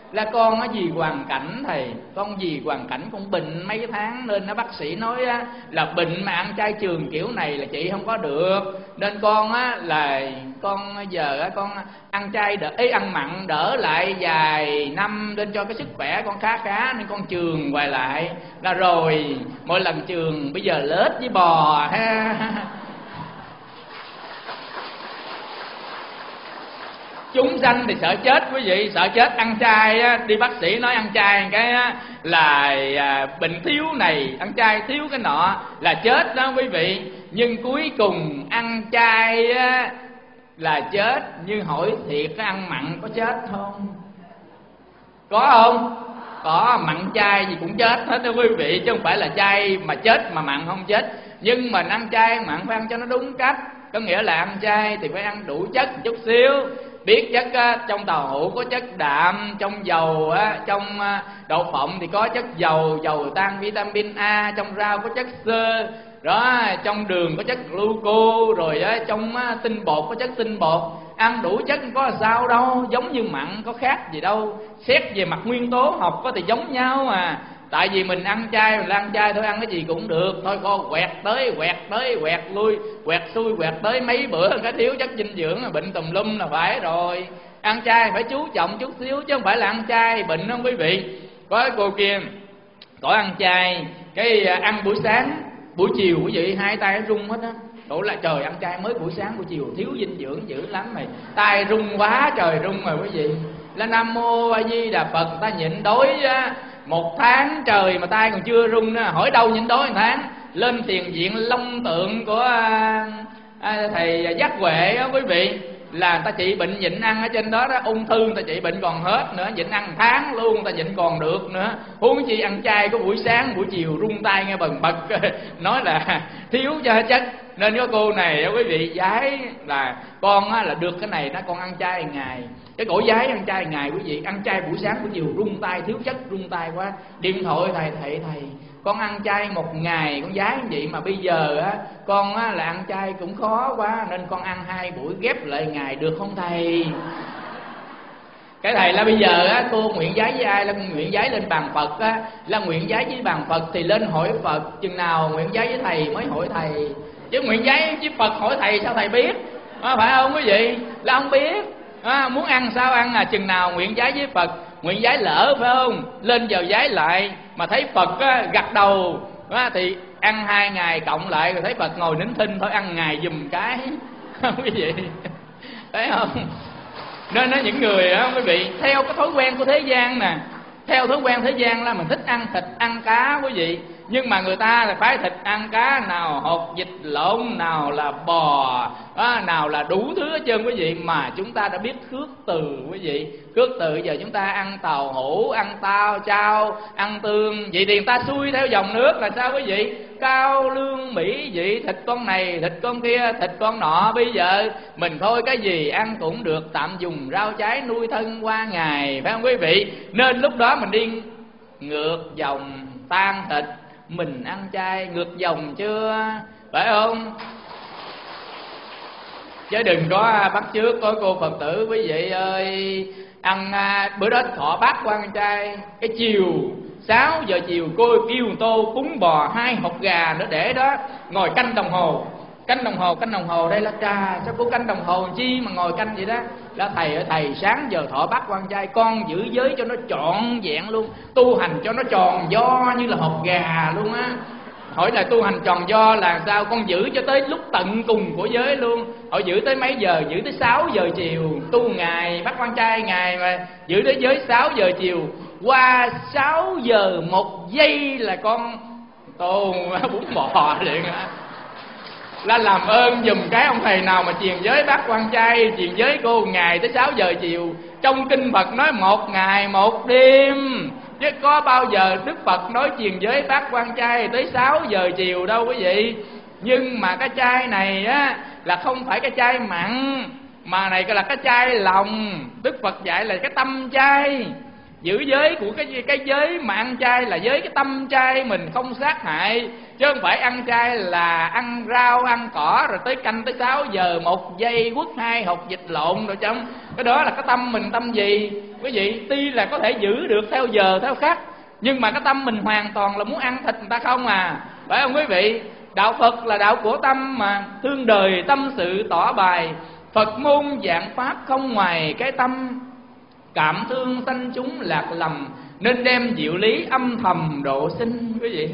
Speaker 3: Là con á vì hoàn cảnh thầy, con vì hoàn cảnh con bệnh mấy tháng nên nó bác sĩ nói á là bệnh mà ăn chay trường kiểu này là chị không có được, nên con á là con giờ á con ăn chay đỡ ấy, ăn mặn đỡ lại vài năm nên cho cái sức khỏe con khá khá nên con trường hoài lại. Là rồi mỗi lần trường bây giờ lết với bò ha. Chúng sanh thì sợ chết quý vị, sợ chết ăn chay á, đi bác sĩ nói ăn chay cái á, là à, bệnh thiếu này, ăn chay thiếu cái nọ là chết đó quý vị. Nhưng cuối cùng ăn chay á, là chết, nhưng hỏi thiệt cái ăn mặn có chết không? Có không? Có, mặn chay gì cũng chết hết đó quý vị, chứ không phải là chay mà chết mà mặn không chết. Nhưng mình ăn chay mặn phải ăn cho nó đúng cách, có nghĩa là ăn chay thì phải ăn đủ chất chút xíu. Biết chất á, trong tàu hũ có chất đạm, trong dầu á, trong đậu phộng thì có chất dầu, dầu tan vitamin A, trong rau có chất xơ, đó, trong đường có chất gluco, rồi á, trong á, tinh bột có chất tinh bột. Ăn đủ chất có sao đâu, giống như mặn có khác gì đâu. Xét về mặt nguyên tố học có thì giống nhau mà. Tại vì mình ăn chay, mình ăn chay thôi, ăn cái gì cũng được. Thôi con quẹt tới, quẹt tới, quẹt lui, quẹt xuôi, quẹt tới mấy bữa cái thiếu chất dinh dưỡng là bệnh tùm lum là phải rồi. Ăn chay phải chú trọng chút xíu, chứ không phải là ăn chay bệnh không quý vị. Có cái cô kia, có ăn chay, cái ăn buổi sáng, buổi chiều quý vị hai tay nó rung hết á. Đủ là trời, ăn chay mới buổi sáng buổi chiều thiếu dinh dưỡng dữ lắm mày, tay rung quá trời rung rồi quý vị. Là Nam Mô A Di Đà Phật, ta nhịn đói á một tháng trời mà tay còn chưa rung nữa, hỏi đâu nhịn đói một tháng. Lên tiền viện long tượng của à, à, thầy Giác Huệ á quý vị, là người ta trị bệnh nhịn ăn ở trên đó đó, ung thư người ta trị bệnh còn hết nữa, nhịn ăn tháng luôn người ta nhịn còn được nữa, huống chi ăn chay có buổi sáng buổi chiều rung tay nghe bần bật nói là thiếu cho hết chất. Nên có cô này quý vị giái là con á, là được cái này đó, con ăn chay ngày, cái cổ giái ăn chay ngày quý vị, ăn chay buổi sáng buổi chiều rung tay, thiếu chất rung tay quá, điện thoại thầy thầy thầy con ăn chay một ngày con giái như vậy mà bây giờ á con á là ăn chay cũng khó quá nên con ăn hai buổi ghép lại ngày được không thầy? Cái thầy là bây giờ á cô nguyện giái với ai? Là nguyện giái lên bàn Phật á, là nguyện giái với bàn Phật thì lên hỏi Phật, chừng nào nguyện giái với thầy mới hỏi thầy, chứ nguyện giái với Phật hỏi thầy sao thầy biết? À, phải không quý vị? Là không biết. À, muốn ăn sao ăn à, chừng nào nguyện giái với Phật, nguyện giái lỡ phải không? Lên giờ giái lại mà thấy Phật á, gật đầu á, thì ăn hai ngày cộng lại, rồi thấy Phật ngồi nín thinh thôi ăn ngày giùm cái. Quý vị thấy không? Nên á, những người á quý vị theo cái thói quen của thế gian nè, theo thói quen thế gian là mình thích ăn thịt ăn cá quý vị, nhưng mà người ta là phải thịt ăn cá, nào hột vịt lộn, nào là bò á, nào là đủ thứ hết trơn quý vị. Mà chúng ta đã biết khước từ quý vị, khước từ giờ chúng ta ăn tàu hũ, ăn tao chao, ăn tương, vậy thì người ta xuôi theo dòng nước là sao quý vị? Cao lương mỹ vị, thịt con này thịt con kia thịt con nọ. Bây giờ mình thôi cái gì ăn cũng được, tạm dùng rau trái nuôi thân qua ngày, phải không quý vị? Nên lúc đó mình đi ngược dòng tan thịt, mình ăn chay ngược dòng chưa, phải không? Chứ đừng có bắt chước có cô Phật tử quý vị ơi, ăn bữa đó thọ bát qua ăn chay, cái chiều sáu giờ chiều cô kêu tô cúng bò hai hột gà nữa để đó, ngồi canh đồng hồ, canh đồng hồ canh đồng hồ đây là trà, sao cô canh đồng hồ chi mà ngồi canh vậy đó? Là thầy ơi thầy, sáng giờ thọ bát quan trai con giữ giới cho nó trọn vẹn luôn, tu hành cho nó tròn do như là hột gà luôn á. Hỏi là tu hành tròn do là sao? Con giữ cho tới lúc tận cùng của giới luôn. Họ giữ tới mấy giờ? Giữ tới sáu giờ chiều. Tu ngày bắt quan trai ngày mà giữ tới giới sáu giờ chiều. Qua sáu giờ một giây là con tô bún bò liền á. Là làm ơn dùm cái ông thầy nào mà truyền giới bác quan trai, truyền giới cô ngày tới sáu giờ chiều. Trong kinh Phật nói một ngày một đêm, chứ có bao giờ Đức Phật nói truyền giới bác quan trai tới sáu giờ chiều đâu quý vị. Nhưng mà cái chay này á là không phải cái chay mặn, mà này là cái chay lòng. Đức Phật dạy là cái tâm chay. giữ giới của cái cái giới mà ăn chay là giới cái tâm chay, mình không sát hại, chứ không phải ăn chay là ăn rau ăn cỏ rồi tới canh tới sáu giờ một giây quất hai hột vịt lộn rồi chấm. Cái đó là cái tâm mình tâm gì quý vị? Tuy là có thể giữ được theo giờ theo khắc, nhưng mà cái tâm mình hoàn toàn là muốn ăn thịt người ta không à, phải không quý vị? Đạo Phật là đạo của tâm mà, thương đời tâm sự tỏ bài, Phật môn dạng pháp không ngoài cái tâm, cảm thương sanh chúng lạc lầm, nên đem diệu lý âm thầm độ sinh quý vị.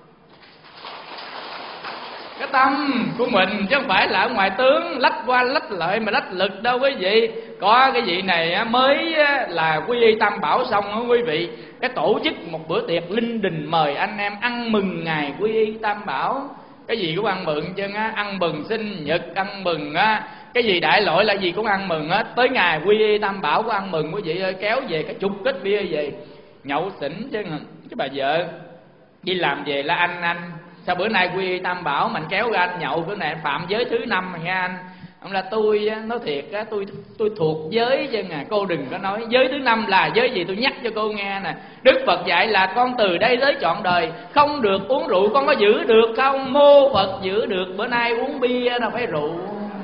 Speaker 3: Cái tâm của mình chứ không phải là ở ngoài tướng lách qua lách lại mà lách lực đâu quý vị. Có cái vị này mới là quy y Tam Bảo xong đó quý vị, cái tổ chức một bữa tiệc linh đình mời anh em ăn mừng ngày quy y Tam Bảo. Cái gì cũng ăn mừng chứ á, ăn mừng sinh nhật, ăn mừng á, cái gì đại lỗi là gì cũng ăn mừng hết. Tới ngày quy y Tam Bảo có ăn mừng quý vị ơi, kéo về cái chục kết bia về nhậu xỉn chứ. Cái bà vợ đi làm về là anh anh sao bữa nay quy y Tam Bảo mình kéo ra anh nhậu, bữa này phạm giới thứ năm mà nghe anh. Ông là tôi nói thiệt á, tôi tôi thuộc giới chứ à, cô đừng có nói giới thứ năm là giới gì, tôi nhắc cho cô nghe nè. Đức Phật dạy là con từ đây tới trọn đời không được uống rượu, con có giữ được không? Mô Phật giữ được, bữa nay uống bia đâu phải rượu.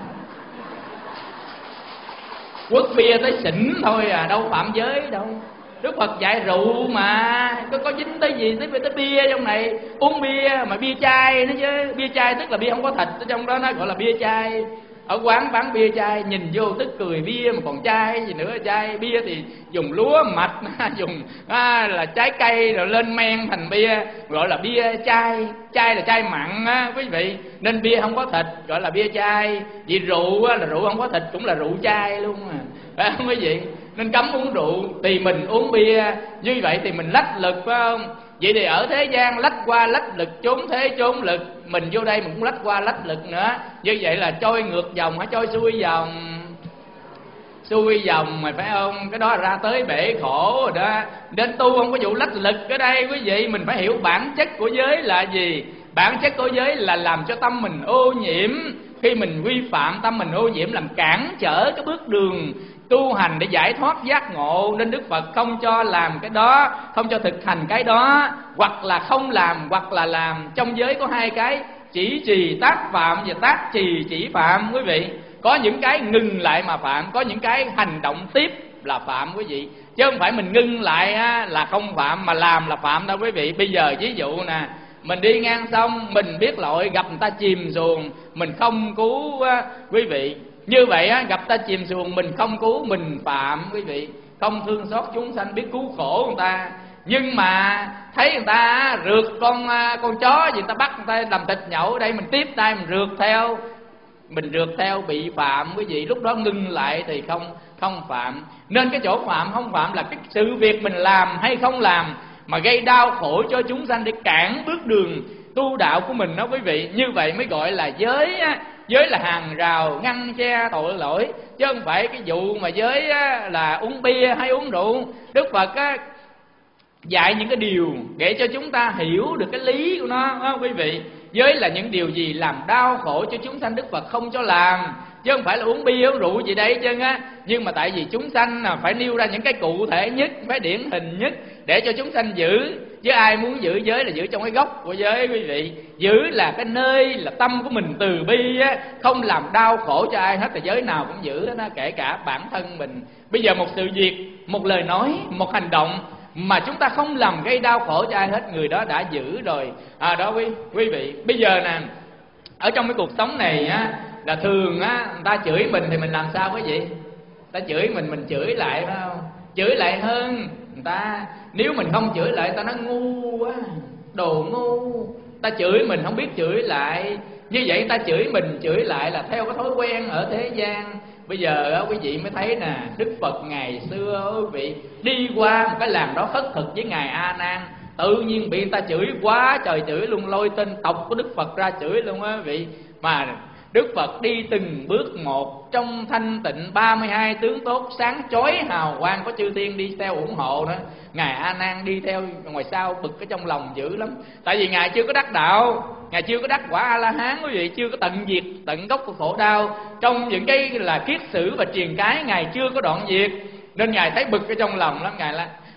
Speaker 3: Quất bia tới xỉn thôi à, đâu phạm giới đâu. Đức Phật dạy rượu mà, có có dính tới gì tới, tới bia trong này. Uống bia mà bia chai nữa chứ, bia chai tức là bia không có thịt, ở trong đó nó gọi là bia chai. Ở quán bán bia chai nhìn vô tức cười, bia mà còn chai gì nữa. Chai bia thì dùng lúa mạch, dùng à, là trái cây rồi lên men thành bia, gọi là bia chai. Chai là chai mặn á quý vị, nên bia không có thịt gọi là bia chai. Vì rượu á, là rượu không có thịt cũng là rượu chai luôn à, phải không quý vị? Nên cấm uống rượu thì mình uống bia, như vậy thì mình lách lực phải không? Vậy thì ở thế gian lách qua lách lực, trốn thế trốn lực, mình vô đây mình cũng lách qua lách lực nữa. Như vậy là trôi ngược dòng hay trôi xuôi dòng? Xuôi dòng mà phải không? Cái đó là ra tới bể khổ rồi đó. Nên tu không có vụ lách lực ở đây quý vị. Mình phải hiểu bản chất của giới là gì. Bản chất của giới là làm cho tâm mình ô nhiễm. Khi mình vi phạm tâm mình ô nhiễm, làm cản trở cái bước đường tu hành để giải thoát giác ngộ. Nên Đức Phật không cho làm cái đó, không cho thực hành cái đó. Hoặc là không làm, hoặc là làm. Trong giới có hai cái, chỉ trì tác phạm và tác trì chỉ phạm quý vị. Có những cái ngừng lại mà phạm, có những cái hành động tiếp là phạm quý vị. Chứ không phải mình ngưng lại là không phạm, mà làm là phạm đâu quý vị. Bây giờ ví dụ nè, mình đi ngang sông, mình biết lội, gặp người ta chìm xuồng, mình không cứu quý vị. Như vậy á, gặp ta chìm xuồng mình không cứu, mình phạm quý vị. Không thương xót chúng sanh, biết cứu khổ người ta. Nhưng mà thấy người ta rượt con con chó gì, người ta bắt người ta làm thịt nhậu, ở đây mình tiếp tay mình rượt theo, mình rượt theo bị phạm quý vị. Lúc đó ngưng lại thì không không phạm. Nên cái chỗ phạm không phạm là cái sự việc mình làm hay không làm mà gây đau khổ cho chúng sanh để cản bước đường tu đạo của mình đó quý vị. Như vậy mới gọi là giới á. Giới là hàng rào ngăn che tội lỗi, chứ không phải cái vụ mà giới á, là uống bia hay uống rượu. Đức Phật á, dạy những cái điều để cho chúng ta hiểu được cái lý của nó đó, quý vị. Giới là những điều gì làm đau khổ cho chúng sanh, Đức Phật không cho làm. Chứ không phải là uống bia uống rượu gì đấy chứ á. Nhưng mà tại vì chúng sanh phải nêu ra những cái cụ thể nhất, phải điển hình nhất để cho chúng sanh giữ. Chứ ai muốn giữ giới là giữ trong cái gốc của giới quý vị. Giữ là cái nơi là tâm của mình từ bi á, không làm đau khổ cho ai hết. Thì giới nào cũng giữ đó, kể cả bản thân mình. Bây giờ một sự việc, một lời nói, một hành động mà chúng ta không làm gây đau khổ cho ai hết, người đó đã giữ rồi. À đó quý, quý vị. Bây giờ nè, ở trong cái cuộc sống này á, là thường á, người ta chửi mình thì mình làm sao quý vị? Ta chửi mình, mình chửi lại phải không? Chửi lại hơn người ta. Nếu mình không chửi lại, ta nói ngu quá, đồ ngu. Ta chửi mình không biết chửi lại. Như vậy ta chửi mình, chửi lại là theo cái thói quen ở thế gian. Bây giờ quý vị mới thấy nè, Đức Phật ngày xưa quý vị đi qua một cái làng đó khất thực với ngài A Nan, tự nhiên bị người ta chửi quá trời chửi luôn, lôi tên tộc của Đức Phật ra chửi luôn á quý vị. Mà Đức Phật đi từng bước một trong thanh tịnh, ba mươi hai tướng tốt sáng chói hào quang, có chư thiên đi theo ủng hộ nữa. Ngài A Nan đi theo ngoài sau bực cái trong lòng dữ lắm. Tại vì ngài chưa có đắc đạo, ngài chưa có đắc quả A La Hán quý vị, chưa có tận diệt tận gốc của khổ đau. Trong những cái là kiết sử và truyền cái ngài chưa có đoạn diệt, nên ngài thấy bực cái trong lòng lắm. Ngài là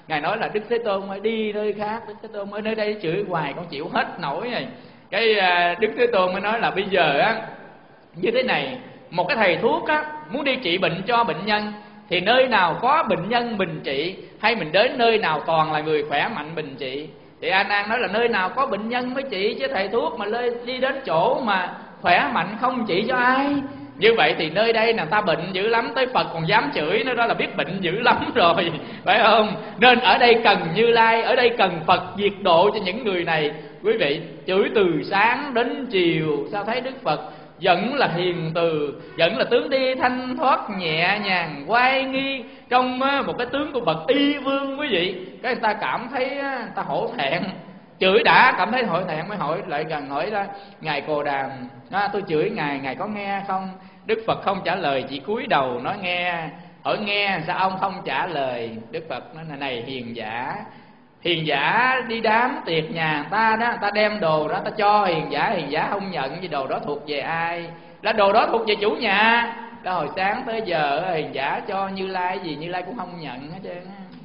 Speaker 3: Ngài nói là Đức Thế Tôn ơi, đi nơi khác, Đức Thế Tôn ơi, nơi đây chửi hoài con chịu hết nổi này. Cái à, Đức Thế Tôn mới nói là bây giờ á, như thế này, một cái thầy thuốc á muốn đi trị bệnh cho bệnh nhân, thì nơi nào có bệnh nhân mình trị, hay mình đến nơi nào toàn là người khỏe mạnh mình trị? Thì A Nan nói là nơi nào có bệnh nhân mới trị, chứ thầy thuốc mà đi đến chỗ mà khỏe mạnh không trị cho ai. Như vậy thì nơi đây người ta bệnh dữ lắm, tới Phật còn dám chửi nó, đó là biết bệnh dữ lắm rồi, phải không? Nên ở đây cần Như Lai, ở đây cần Phật diệt độ cho những người này. Quý vị, chửi từ sáng đến chiều, sao thấy Đức Phật vẫn là hiền từ, vẫn là tướng đi thanh thoát nhẹ nhàng oai nghi, trong một cái tướng của bậc y vương. Quý vị, cái người ta cảm thấy người ta hổ thẹn, chửi đã cảm thấy hổ thẹn mới hỏi lại gần, hỏi ra ngài Cồ Đàm, à, tôi chửi ngài, ngài có nghe không? Đức Phật không trả lời, chỉ cúi đầu nói nghe. Hỏi nghe sao ông không trả lời? Đức Phật nói là này hiền giả, hiền giả đi đám tiệc nhà người ta đó, ta đem đồ đó ta cho hiền giả, hiền giả không nhận, vì đồ đó thuộc về ai? Là đồ đó thuộc về chủ nhà. Đó, hồi sáng tới giờ hiền giả cho Như Lai gì Như Lai cũng không nhận hết trơn.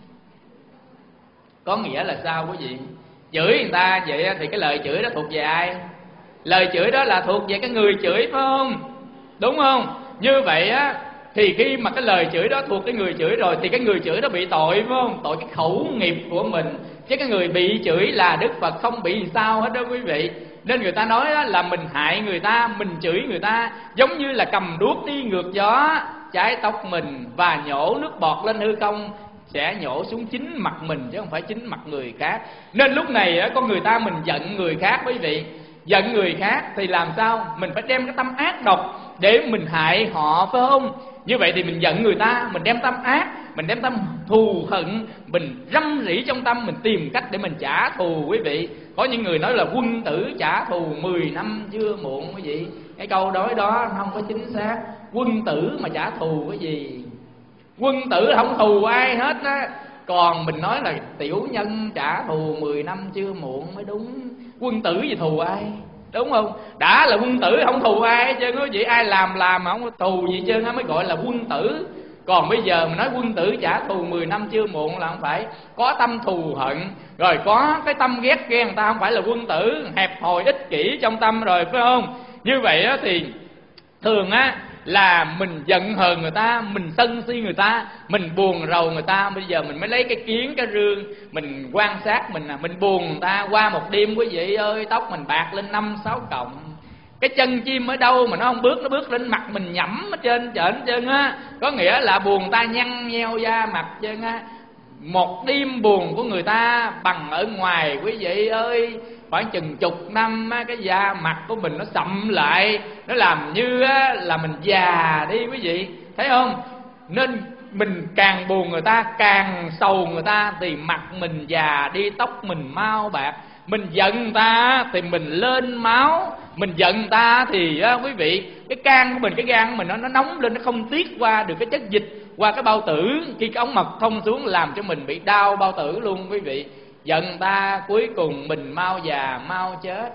Speaker 3: Có nghĩa là sao quý vị? Chửi người ta vậy thì cái lời chửi đó thuộc về ai? Lời chửi đó là thuộc về cái người chửi, phải không? Đúng không? Như vậy á, thì khi mà cái lời chửi đó thuộc cái người chửi rồi, thì cái người chửi đó bị tội, phải không? Tội cái khẩu nghiệp của mình. Chứ cái người bị chửi là Đức Phật không bị sao hết đó quý vị. Nên người ta nói là mình hại người ta, mình chửi người ta, giống như là cầm đuốc đi ngược gió, chái tóc mình và nhổ nước bọt lên hư không, sẽ nhổ xuống chính mặt mình chứ không phải chính mặt người khác. Nên lúc này con người ta mình giận người khác quý vị, giận người khác thì làm sao? Mình phải đem cái tâm ác độc để mình hại họ, phải không? Như vậy thì mình giận người ta, mình đem tâm ác, mình đem tâm thù hận, mình răm rỉ trong tâm, mình tìm cách để mình trả thù quý vị. Có những người nói là quân tử trả thù mười năm chưa muộn quý vị. Cái câu nói đó không có chính xác. Quân tử mà trả thù cái gì? Quân tử không thù ai hết á. Còn mình nói là tiểu nhân trả thù mười năm chưa muộn mới đúng. Quân tử gì thù ai? Đúng không? Đã là quân tử không thù ai hết trơn quý vị. Ai làm làm mà không có thù gì hết trơn á mới gọi là quân tử. Còn bây giờ mình nói quân tử trả thù mười năm chưa muộn là không phải có tâm thù hận, rồi có cái tâm ghét ghen, người ta không phải là quân tử, hẹp hòi ích kỷ trong tâm rồi, phải không? Như vậy á thì thường á là mình giận hờn người ta, mình sân si người ta, mình buồn rầu người ta. Bây giờ mình mới lấy cái kiến cái rương mình quan sát mình, à, mình buồn người ta qua một đêm quý vị ơi, tóc mình bạc lên năm sáu cọng, cái chân chim ở đâu mà nó không bước, nó bước lên mặt mình nhẫm ở trên trển trơn á, có nghĩa là buồn ta nhăn nheo da mặt trơn á. Một đêm buồn của người ta bằng ở ngoài quý vị ơi khoảng chừng chục năm á, cái da mặt của mình nó sậm lại, nó làm như á, là mình già đi quý vị, thấy không? Nên mình càng buồn người ta, càng sầu người ta thì mặt mình già đi, tóc mình mau bạc. Mình giận người ta thì mình lên máu, mình giận người ta thì á, quý vị, cái can của mình, cái gan của mình nó, nó nóng lên, nó không tiết qua được cái chất dịch qua cái bao tử, khi cái ống mật thông xuống làm cho mình bị đau bao tử luôn quý vị. Giận người ta cuối cùng mình mau già mau chết.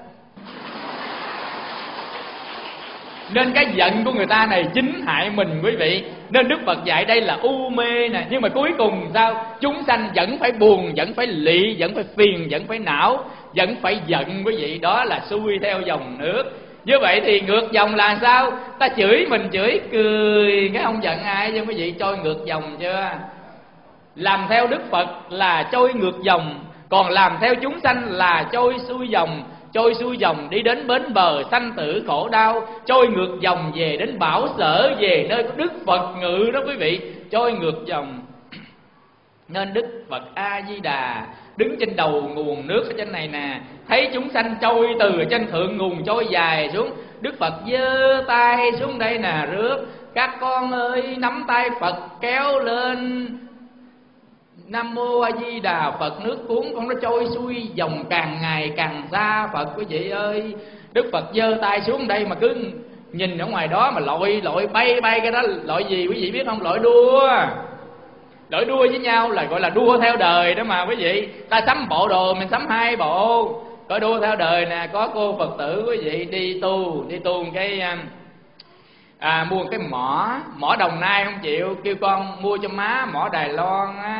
Speaker 3: Nên cái giận của người ta này chính hại mình quý vị. Nên Đức Phật dạy đây là u mê nè. Nhưng mà cuối cùng sao? Chúng sanh vẫn phải buồn, vẫn phải lị, vẫn phải phiền, vẫn phải não, vẫn phải giận quý vị. Đó là xuôi theo dòng nước. Như vậy thì ngược dòng là sao? Ta chửi mình chửi cười, cái không giận ai chứ quý vị, trôi ngược dòng chưa? Làm theo Đức Phật là trôi ngược dòng, còn làm theo chúng sanh là trôi xuôi dòng. Trôi xuôi dòng đi đến bến bờ sanh tử khổ đau, trôi ngược dòng về đến bảo sở, về nơi có Đức Phật ngự đó quý vị. Trôi ngược dòng. Nên Đức Phật A Di Đà đứng trên đầu nguồn nước ở trên này nè, thấy chúng sanh trôi từ trên thượng nguồn trôi dài xuống, Đức Phật giơ tay xuống đây nè rước. Các con ơi, nắm tay Phật kéo lên. Nam mô A Di Đà Phật, nước cuốn con nó trôi xuôi dòng càng ngày càng xa Phật quý vị ơi. Đức Phật giơ tay xuống đây mà cứ nhìn ở ngoài đó mà lội lội bay bay cái đó lội gì quý vị biết không? Lội đua. Lội đua với nhau là gọi là đua theo đời đó mà quý vị. Ta sắm bộ đồ mình sắm hai bộ. Có đua theo đời nè, có cô Phật tử quý vị đi tu, đi tu một cái à, mua cái mỏ, mỏ Đồng Nai không chịu, kêu con mua cho má mỏ Đài Loan á.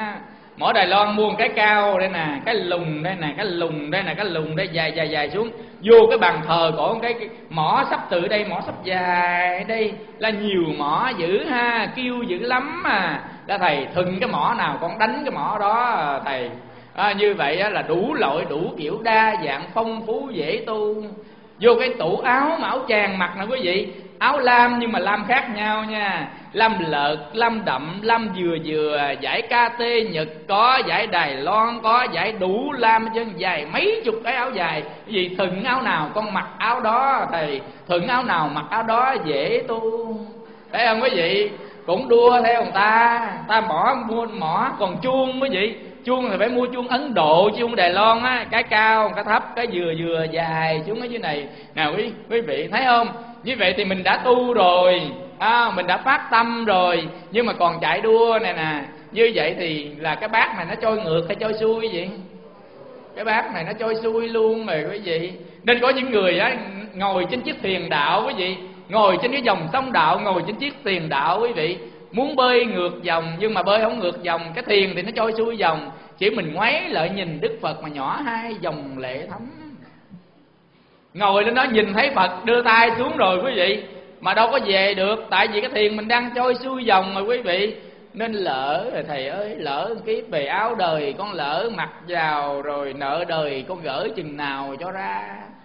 Speaker 3: Mỏ Đài Loan mua một cái cao đây nè, cái lùng đây nè, cái lùng đây nè, cái lùng đây dài dài dài xuống, vô cái bàn thờ cổ một cái, cái mỏ sắp từ đây, mỏ sắp dài đây, là nhiều mỏ dữ ha, kêu dữ lắm mà. Là thầy thừng cái mỏ nào con đánh cái mỏ đó thầy. À, như vậy là đủ loại đủ kiểu đa dạng phong phú dễ tu. Vô cái tủ áo mà áo chàng mặc nè quý vị, áo lam nhưng mà lam khác nhau nha, lam lợt, lam đậm, lam dừa dừa, giải ca tê Nhật có, giải Đài Loan có, giải đủ lam chân dài mấy chục cái áo dài. Cái gì thừng áo nào con mặc áo đó thầy, thừng áo nào mặc áo đó dễ tu. Thấy không quý vị? Cũng đua theo người ta, ta bỏ mua mỏ. Còn chuông quý vị, chuông thì phải mua chuông Ấn Độ, chuông Đài Loan á, cái cao, cái thấp, cái vừa vừa dài xuống ở dưới này. Nào quý quý vị thấy không? Như vậy thì mình đã tu rồi, à, mình đã phát tâm rồi, nhưng mà còn chạy đua này nè. Như vậy thì là cái bát này nó trôi ngược hay trôi xuôi vậy? Cái bát này nó trôi xuôi luôn rồi quý vị. Nên có những người á ngồi trên chiếc thuyền đạo quý vị, ngồi trên cái dòng sông đạo, ngồi trên chiếc thuyền đạo quý vị, muốn bơi ngược dòng nhưng mà bơi không ngược dòng, cái thuyền thì nó trôi xuôi dòng. Chỉ mình ngoáy lại nhìn Đức Phật mà nhỏ hai dòng lệ thấm. Ngồi lên đó nhìn thấy Phật đưa tay xuống rồi quý vị, mà đâu có về được, tại vì cái thuyền mình đang trôi xuôi dòng rồi quý vị. Nên lỡ rồi thầy ơi, lỡ kiếp về áo đời con lỡ mặc vào rồi, nợ đời con gỡ chừng nào cho ra.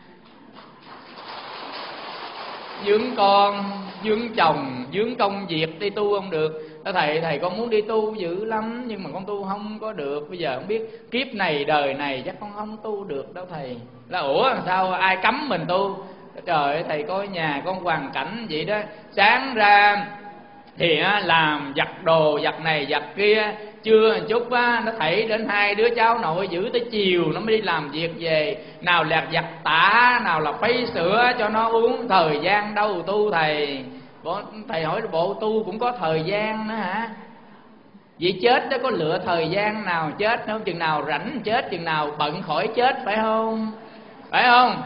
Speaker 3: Dướng con, dướng chồng, dướng công việc, đi tu không được. Đó thầy, thầy con muốn đi tu dữ lắm nhưng mà con tu không có được. Bây giờ không biết kiếp này đời này chắc con không tu được đâu thầy. Là ủa sao ai cấm mình tu? Trời ơi thầy có nhà con hoàn cảnh vậy đó, sáng ra thì làm giặt đồ giặt này giặt kia, chưa một chút á nó thảy đến hai đứa cháu nội giữ tới chiều nó mới đi làm việc về. Nào là giặt tả, nào là phay sữa cho nó uống, thời gian đâu tu thầy. Bộ, thầy hỏi bộ tu cũng có thời gian nữa hả? Vậy chết đó có lựa thời gian nào chết không? Chừng nào rảnh chết, chừng nào bận khỏi chết, phải không? Phải không?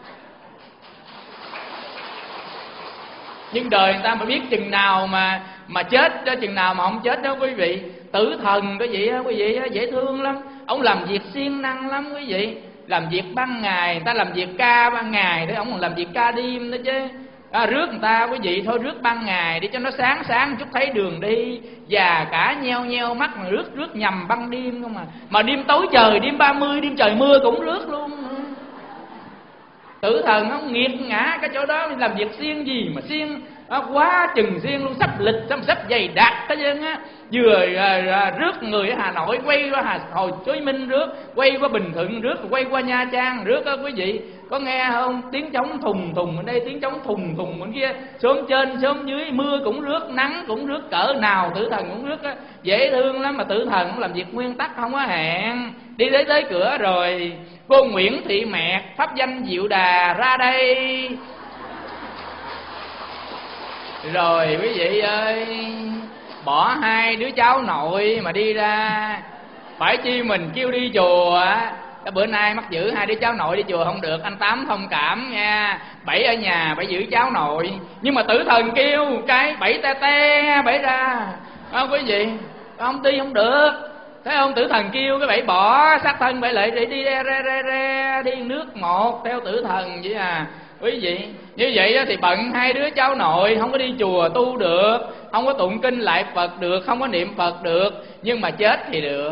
Speaker 3: Nhưng đời người ta mà biết chừng nào mà mà chết đó, chừng nào mà không chết đó quý vị. Tử thần cái gì đó quý vị, dễ thương lắm. Ông làm việc siêng năng lắm quý vị. Làm việc ban ngày, người ta làm việc ca ban ngày đấy, ông còn làm việc ca đêm đó chứ. À, rước người ta quý vị, thôi rước ban ngày đi cho nó sáng sáng chút thấy đường đi. Già cả nheo nheo mắt mà rước rước nhầm ban đêm không à. Mà đêm tối trời, đêm ba mươi, đêm trời mưa cũng rước luôn. Tử thần không nghiệt ngã cái chỗ đó, làm việc siêng gì mà siêng, à, quá chừng siêng luôn, sắp lịch sắp sắp dày đặc cái dân á. Vừa à, à, rước người ở Hà Nội quay qua Hà Hồ Chí Minh rước, quay qua Bình Thuận rước, quay qua Nha Trang rước á quý vị. Có nghe không? Tiếng trống thùng thùng ở đây, tiếng trống thùng thùng bên kia, sớm trên sớm dưới, mưa cũng rước, nắng cũng rước, cỡ nào tử thần cũng rước á. Dễ thương lắm, mà tử thần cũng làm việc nguyên tắc không có hẹn. Đi tới tới cửa rồi, cô Nguyễn Thị Mẹt, pháp danh Diệu Đà ra đây. Rồi quý vị ơi, bỏ hai đứa cháu nội mà đi ra. Phải chi mình kêu đi chùa. Bữa nay mắc giữ hai đứa cháu nội đi chùa không được, anh Tám thông cảm nha. Bảy ở nhà phải giữ cháu nội. Nhưng mà tử thần kêu cái bảy te te bảy ra, không quý vị, không đi không được. Thấy không? Tử thần kêu cái bảy bỏ xác thân bảy lại để đi re re re re đi nước một theo tử thần vậy à quý vị. Như vậy đó thì bận hai đứa cháu nội, không có đi chùa tu được, không có tụng kinh lại Phật được, không có niệm Phật được. Nhưng mà chết thì được.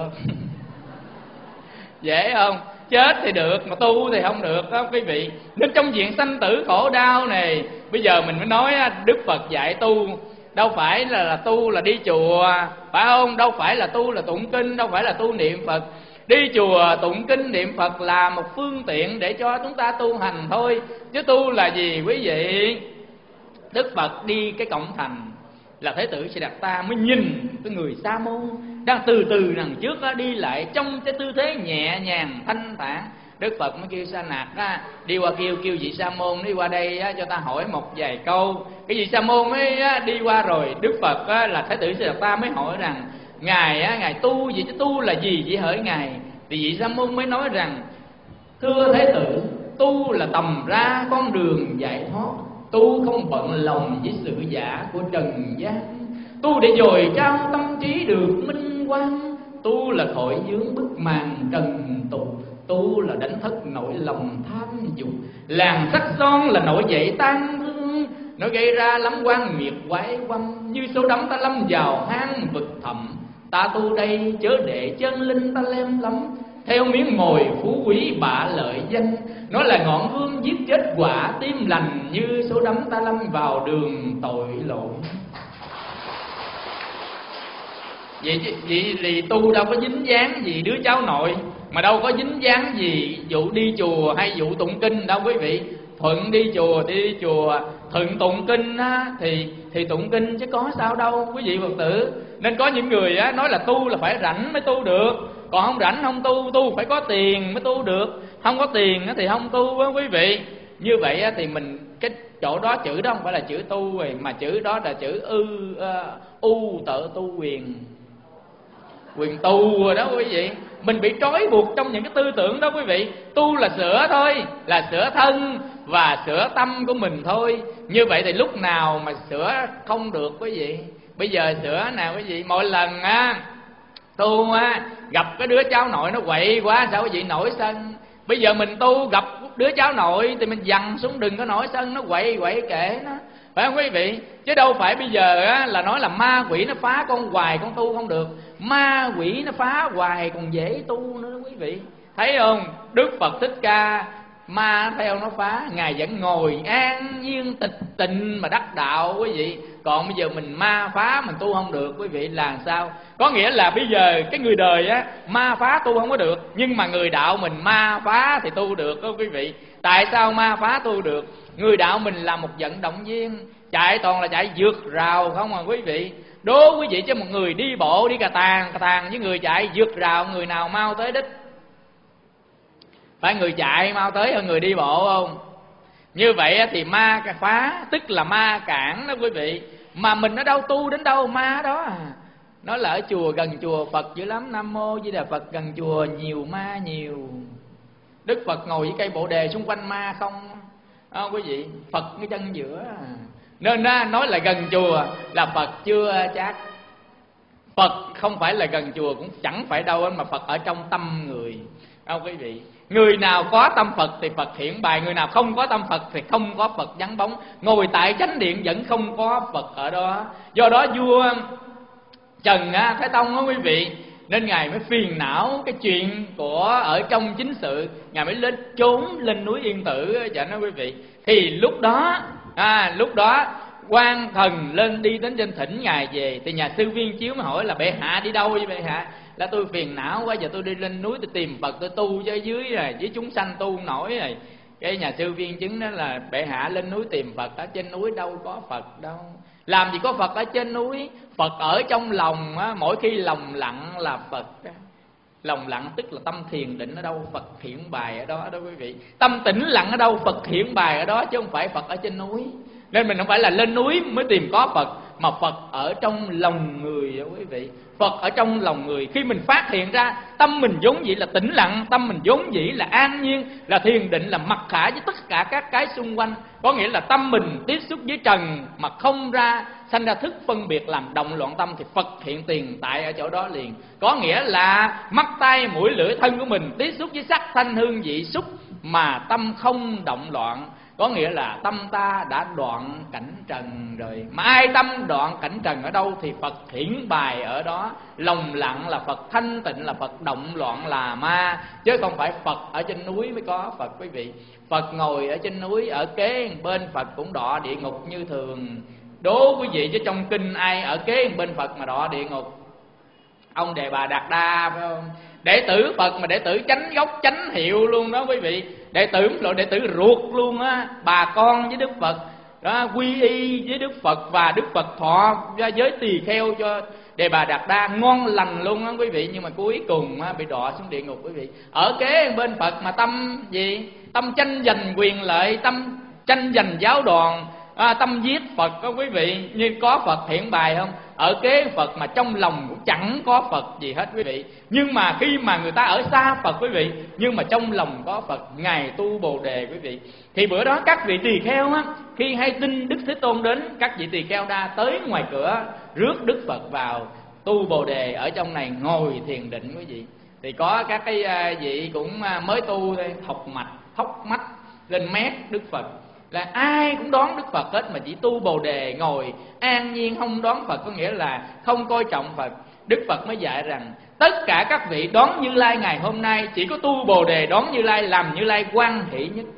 Speaker 3: Dễ không? Chết thì được, mà tu thì không được đó quý vị. Nên trong diện sanh tử khổ đau này, bây giờ mình mới nói Đức Phật dạy tu. Đâu phải là, là tu là đi chùa, phải không? Đâu phải là tu là tụng kinh, đâu phải là tu niệm Phật. Đi chùa tụng kinh niệm Phật là một phương tiện để cho chúng ta tu hành thôi. Chứ tu là gì quý vị? Đức Phật đi cái cổng thành là Thế tử Sĩ Đạt Ta mới nhìn cái người Sa môn đang từ từ đằng trước đó, đi lại trong cái tư thế nhẹ nhàng thanh thản. Đức Phật mới kêu Sa Nạc á, đi qua kêu kêu vị Sa môn đi qua đây á, cho ta hỏi một vài câu. Cái vị Sa môn mới á, đi qua rồi. Đức Phật á, là Thế tử Sĩ Đạt Ta mới hỏi rằng ngài á, ngài tu gì chứ, tu là gì vậy hỡi ngài? Thì vị Sa môn mới nói rằng thưa Thế tử, tu là tầm ra con đường giải thoát, tu không bận lòng với sự giả của trần gian, tu để dồi cao tâm trí được minh quang, tu là khỏi vướng bức màn trần tục, tu là đánh thức nỗi lòng tham dục. Làng sắc son là nổi dậy tan thương, nó gây ra lắm quan nghiệt quái quăm. Như số đắm ta lâm vào hang vực thẳm, ta tu đây chớ để chân linh ta lem lắm. Theo miếng mồi phú quý bạ lợi danh, nó là ngọn hương giết chết quả tim lành. Như số đắm ta lâm vào đường tội lỗi. Vậy vậy thì tu đâu có dính dáng gì đứa cháu nội, mà đâu có dính dáng gì vụ đi chùa hay vụ tụng kinh đâu quý vị. Thuận đi chùa thì đi chùa, thuận tụng kinh á, thì thì tụng kinh chứ có sao đâu quý vị Phật tử. Nên có những người á, nói là tu là phải rảnh mới tu được, còn không rảnh không tu, tu phải có tiền mới tu được, không có tiền á, thì không tu á quý vị. Như vậy á, thì mình cái chỗ đó chữ đó không phải là chữ tu rồi, mà chữ đó là chữ ư uh, u tự tu quyền quyền tu rồi đó quý vị. Mình bị trói buộc trong những cái tư tưởng đó quý vị. Tu là sửa thôi, là sửa thân và sửa tâm của mình thôi. Như vậy thì lúc nào mà sửa không được quý vị? Bây giờ sửa nào quý vị? Mỗi lần á tu á gặp cái đứa cháu nội nó quậy quá, sao quý vị nổi sân? Bây giờ mình tu gặp đứa cháu nội thì mình dằn xuống, đừng có nổi sân, nó quậy quậy kệ nó, phải không quý vị? Chứ đâu phải bây giờ á, là nói là ma quỷ nó phá con hoài con tu không được. Ma quỷ nó phá hoài còn dễ tu nữa đó quý vị. Thấy không? Đức Phật Thích Ca ma theo nó phá, Ngài vẫn ngồi an nhiên tịch tịnh mà đắc đạo quý vị. Còn bây giờ mình ma phá mình tu không được quý vị là sao? Có nghĩa là bây giờ cái người đời á ma phá tu không có được, nhưng mà người đạo mình ma phá thì tu được đó quý vị. Tại sao ma phá tu được? Người đạo mình là một vận động viên, chạy toàn là chạy vượt rào không à quý vị. Đố quý vị chứ một người đi bộ đi cà tàng cà tàng với người chạy vượt rào, người nào mau tới đích? Phải người chạy mau tới hơn người đi bộ không? Như vậy thì ma phá tức là ma cản đó quý vị. Mà mình ở đâu tu đến đâu ma đó à. Nó là ở chùa, gần chùa Phật dữ lắm, Nam Mô Di Đà Phật, gần chùa nhiều ma nhiều. Đức Phật ngồi với cây bồ đề xung quanh ma không à, quý vị. Phật cái chân giữa à. Nên á, nói là gần chùa là Phật chưa chắc. Phật không phải là gần chùa cũng chẳng phải đâu, mà Phật ở trong tâm người không quý vị. Người nào có tâm Phật thì Phật hiển bài, người nào không có tâm Phật thì không có Phật vắng bóng. Ngồi tại chánh điện vẫn không có Phật ở đó. Do đó vua Trần á, Thái Tông á quý vị, nên Ngài mới phiền não cái chuyện của ở trong chính sự. Ngài mới lên trốn lên núi Yên Tử cho nó quý vị. Thì lúc đó à, lúc đó quan thần lên đi đến trên thỉnh Ngài về. Thì nhà sư Viên Chiếu mới hỏi là bệ hạ đi đâu vậy bệ hạ? Là tôi phiền não quá, giờ tôi đi lên núi tôi tìm Phật tôi tu cho dưới rồi, với chúng sanh tu không nổi rồi. Cái nhà sư Viên chứng đó là bệ hạ lên núi tìm Phật, ở trên núi đâu có Phật đâu. Làm gì có Phật ở trên núi? Phật ở trong lòng á, mỗi khi lòng lặng là Phật. Lòng lặng tức là tâm thiền định ở đâu, Phật hiển bài ở đó đó quý vị. Tâm tĩnh lặng ở đâu, Phật hiển bài ở đó, chứ không phải Phật ở trên núi. Nên mình không phải là lên núi mới tìm có Phật, mà Phật ở trong lòng người đó quý vị. Phật ở trong lòng người. Khi mình phát hiện ra tâm mình vốn dĩ là tĩnh lặng, tâm mình vốn dĩ là an nhiên, là thiền định, là mặc khả với tất cả các cái xung quanh. Có nghĩa là tâm mình tiếp xúc với trần mà không ra sanh ra thức phân biệt làm động loạn tâm, thì Phật hiện tiền tại ở chỗ đó liền. Có nghĩa là mắt tay mũi lưỡi thân của mình tiếp xúc với sắc thanh hương vị xúc mà tâm không động loạn. Có nghĩa là tâm ta đã đoạn cảnh trần rồi. Mà ai tâm đoạn cảnh trần ở đâu thì Phật hiển bài ở đó. Lòng lặng là Phật, thanh tịnh là Phật, động loạn là ma. Chứ không phải Phật ở trên núi mới có Phật quý vị. Phật ngồi ở trên núi, ở kế bên Phật cũng đọa địa ngục như thường. Đố quý vị chứ trong kinh ai ở kế bên Phật mà đọa địa ngục? Ông Đề Bà Đạt Đa phải không? Đệ tử Phật mà đệ tử chánh gốc chánh hiệu luôn đó quý vị. Đệ tử là đệ tử ruột luôn á, bà con với Đức Phật đó, quy y với Đức Phật, và Đức Phật thọ ra giới tỳ kheo cho Đề Bà Đạt Đa ngon lành luôn á quý vị. Nhưng mà cuối cùng á, bị đọa xuống địa ngục quý vị. Ở kế bên Phật mà tâm gì? Tâm tranh giành quyền lợi, tâm tranh giành giáo đoàn, à, tâm giết Phật có quý vị. Như có Phật hiển bài không? Ở kế Phật mà trong lòng cũng chẳng có Phật gì hết quý vị. Nhưng mà khi mà người ta ở xa Phật quý vị, nhưng mà trong lòng có Phật, Ngài tu Bồ Đề quý vị. Thì bữa đó các vị tỳ kheo á, khi hay tin Đức Thế Tôn đến, các vị tỳ kheo đa tới ngoài cửa rước Đức Phật vào. tu Bồ Đề ở trong này ngồi thiền định quý vị. Thì có các cái vị cũng mới tu thôi, học mạch thóc mắt lên mét Đức Phật, là ai cũng đón Đức Phật hết, mà chỉ tu Bồ Đề ngồi an nhiên không đón Phật, có nghĩa là không coi trọng Phật. Đức Phật mới dạy rằng tất cả các vị đón Như Lai ngày hôm nay, chỉ có tu Bồ Đề đón Như Lai, làm Như Lai hoan hỷ nhất.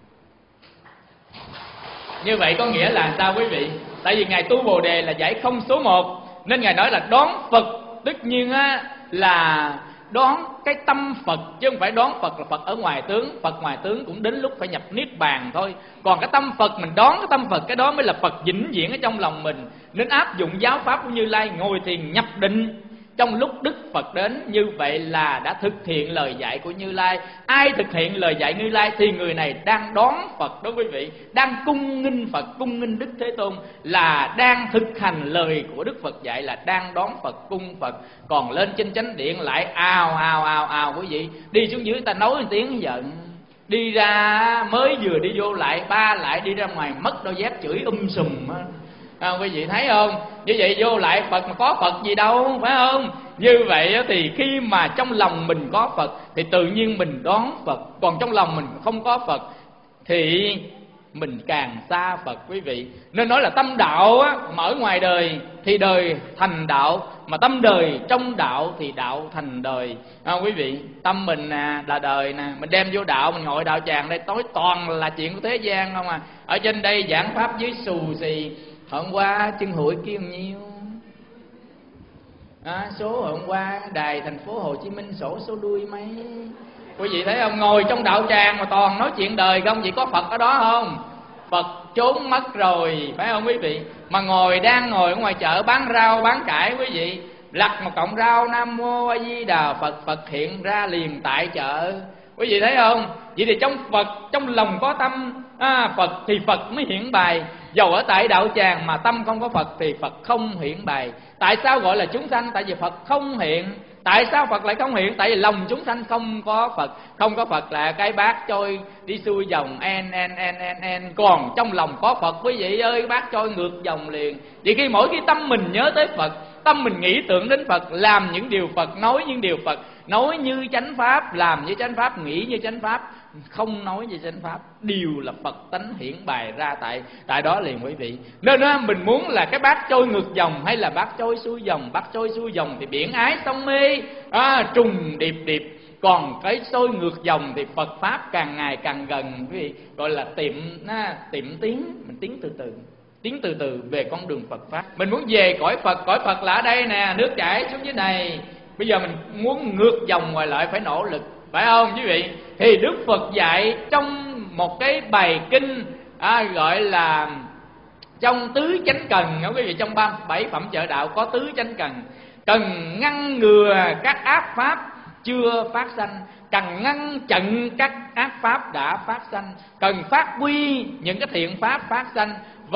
Speaker 3: Như vậy có nghĩa là sao quý vị? Tại vì Ngài tu Bồ Đề là giải không số một, nên Ngài nói là đón Phật tất nhiên á, là đón cái tâm Phật, chứ không phải đón Phật là Phật ở ngoài tướng. Phật ngoài tướng cũng đến lúc phải nhập Niết Bàn thôi. Còn cái tâm Phật mình đón cái tâm Phật, cái đó mới là Phật vĩnh viễn ở trong lòng mình. Nên áp dụng giáo pháp của Như Lai, ngồi thiền nhập định trong lúc Đức Phật đến. Như vậy là đã thực hiện lời dạy của Như Lai. Ai thực hiện lời dạy Như Lai thì người này đang đón Phật đó quý vị, đang cung nghinh Phật, cung nghinh Đức Thế Tôn, là đang thực hành lời của Đức Phật dạy, là đang đón Phật, cung Phật. Còn lên trên chánh điện lại ào ào ào ào quý vị, đi xuống dưới người ta nói một tiếng giận, đi ra mới vừa đi vô lại ba lại đi ra ngoài mất đôi dép chửi um sùm á. À, quý vị thấy không? Như vậy vô lại Phật mà có Phật gì đâu, phải không? Như vậy thì khi mà trong lòng mình có Phật thì tự nhiên mình đón Phật. Còn trong lòng mình không có Phật thì mình càng xa Phật quý vị. Nên nói là tâm đạo á, mà ở ngoài đời thì đời thành đạo, mà tâm đời trong đạo thì đạo thành đời. À, quý vị, tâm mình nè là đời nè, mình đem vô đạo, mình ngồi đạo tràng đây tối toàn là chuyện của thế gian không à. Ở trên đây giảng pháp dưới xù xì. Hôm qua chân hụi kêu nhiêu à, số hôm qua đài thành phố Hồ Chí Minh sổ số đuôi mấy. Quý vị thấy không? Ngồi trong đạo tràng mà toàn nói chuyện đời không? Vậy có Phật ở đó không? Phật trốn mất rồi, phải không quý vị? Mà ngồi đang ngồi ở ngoài chợ bán rau bán cải quý vị, lặt một cọng rau Nam Mô A Di Đà Phật, Phật hiện ra liền tại chợ. Quý vị thấy không? Vậy thì trong Phật, trong lòng có tâm à, Phật thì Phật mới hiển bài. Dầu ở tại đạo tràng mà tâm không có Phật thì Phật không hiển bài. Tại sao gọi là chúng sanh? Tại vì Phật không hiện. Tại sao Phật lại không hiện? Tại vì lòng chúng sanh không có Phật. Không có Phật là cái bát trôi đi xuôi dòng en en en en en. Còn trong lòng có Phật quý vị ơi, bát trôi ngược dòng liền. Vì khi mỗi khi tâm mình nhớ tới Phật, tâm mình nghĩ tưởng đến Phật, làm những điều Phật, nói những điều Phật, nói như chánh pháp, làm như chánh pháp, nghĩ như chánh pháp, không nói như chánh pháp, đều là Phật tánh hiển bày ra tại tại đó liền quý vị. Nên đó, mình muốn là cái bát trôi ngược dòng hay là bát trôi xuôi dòng? Bát trôi xuôi dòng thì biển ái sông mê à, trùng điệp điệp. Còn cái trôi ngược dòng thì Phật pháp càng ngày càng gần quý vị, gọi là tiệm à, tiệm tiến, mình tiến từ từ, tiến từ từ về con đường Phật pháp. Mình muốn về cõi Phật, cõi Phật là ở đây nè, nước chảy xuống dưới này. Bây giờ mình muốn ngược dòng ngoài lại phải nỗ lực, phải không quý vị? Thì Đức Phật dạy trong một cái bài kinh à, gọi là trong tứ chánh cần đó quý vị, trong ba mươi bảy phẩm trợ đạo có tứ chánh cần. Cần ngăn ngừa các ác pháp chưa phát sanh, cần ngăn chặn các ác pháp đã phát sanh, cần phát huy những cái thiện pháp phát sanh,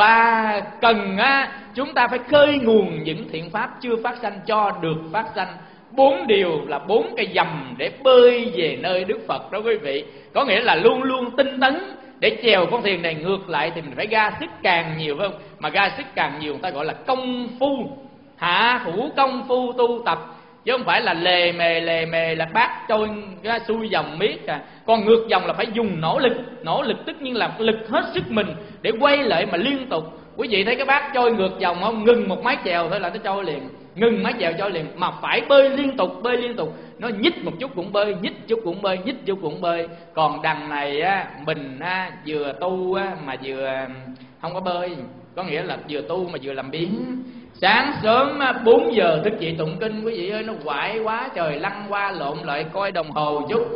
Speaker 3: và cần á, chúng ta phải khơi nguồn những thiện pháp chưa phát sanh cho được phát sanh. Bốn điều là bốn cái dầm để bơi về nơi Đức Phật đó quý vị. Có nghĩa là luôn luôn tinh tấn để chèo con thuyền này ngược lại thì mình phải ra sức càng nhiều, phải không? Mà ra sức càng nhiều người ta gọi là công phu, hạ thủ công phu tu tập, chứ không phải là lề mề lề mề là bát trôi ra xuôi dòng miết à. Còn ngược dòng là phải dùng nỗ lực, nỗ lực tất nhiên là lực hết sức mình để quay lại mà liên tục. Quý vị thấy cái bát trôi ngược dòng không? Ngừng một mái chèo thôi là nó trôi liền, ngừng mái chèo trôi liền, mà phải bơi liên tục, bơi liên tục. Nó nhích một chút cũng bơi, nhích chút cũng bơi, nhích chút cũng bơi. Còn đằng này á, mình á, vừa tu á, mà vừa không có bơi, có nghĩa là vừa tu mà vừa làm biến. Sáng sớm bốn giờ thức dậy tụng kinh, quý vị ơi, nó quải quá trời, lăn qua lộn lại coi đồng hồ chút.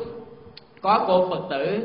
Speaker 3: Có cô Phật tử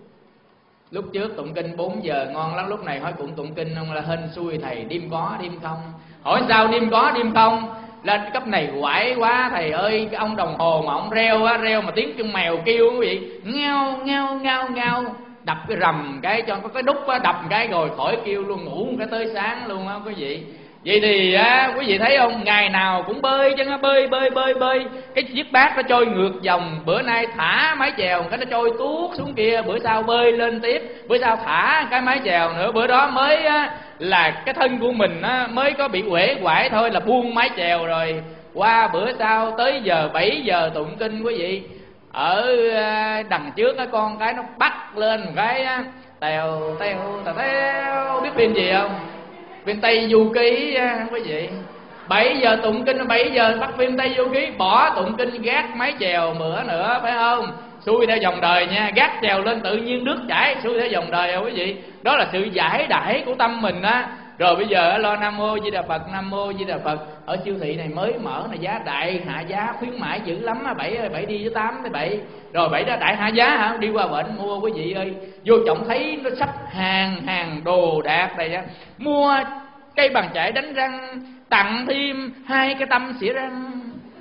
Speaker 3: lúc trước tụng kinh bốn giờ ngon lắm, lúc này hỏi cũng tụng kinh không, là hên xui thầy, đêm có đêm không. Hỏi sao đêm có đêm không? Lên cấp này quải quá thầy ơi, cái ông đồng hồ mà ông reo á, reo mà tiếng chân mèo kêu quý vị, ngao ngao ngao ngao, đập cái rầm cái cho có cái đúc á, đập cái rồi khỏi kêu luôn, ngủ một cái tới sáng luôn á quý vị. Vậy thì á, quý vị thấy không, ngày nào cũng bơi chứ, nó bơi bơi bơi bơi, cái chiếc bát nó trôi ngược dòng. Bữa nay thả mái chèo cái nó trôi tuốt xuống kia, bữa sau bơi lên tiếp, bữa sau thả cái mái chèo nữa, bữa đó mới á, là cái thân của mình á, mới có bị uể quải thôi là buông mái chèo rồi. Qua bữa sau tới giờ bảy giờ tụng kinh quý vị, ở đằng trước á con cái nó bắt lên một cái á, tèo tèo tèo tèo, biết phim gì không? Phim Tây Du Ký á, quý vị. Bảy giờ tụng kinh, bảy giờ bắt phim Tây Du Ký, bỏ tụng kinh gác máy chèo bữa nữa, phải không? Xuôi theo dòng đời nha, gác chèo lên tự nhiên nước chảy, xuôi theo dòng đời quý vị. Đó là sự giải đãi của tâm mình á. Rồi bây giờ lo Nam Mô Di Đà Phật, Nam Mô Di Đà Phật. Ở siêu thị này mới mở này, giá đại hạ giá khuyến mãi dữ lắm á. Bảy ơi, bảy đi với tám tới bảy. Rồi bảy đó đại hạ giá hả? Đi qua bệnh mua quý vị ơi. Vô trọng thấy nó sắp hàng hàng đồ đạc này á. Mua cây bàn chải đánh răng, tặng thêm hai cái tăm xỉa răng,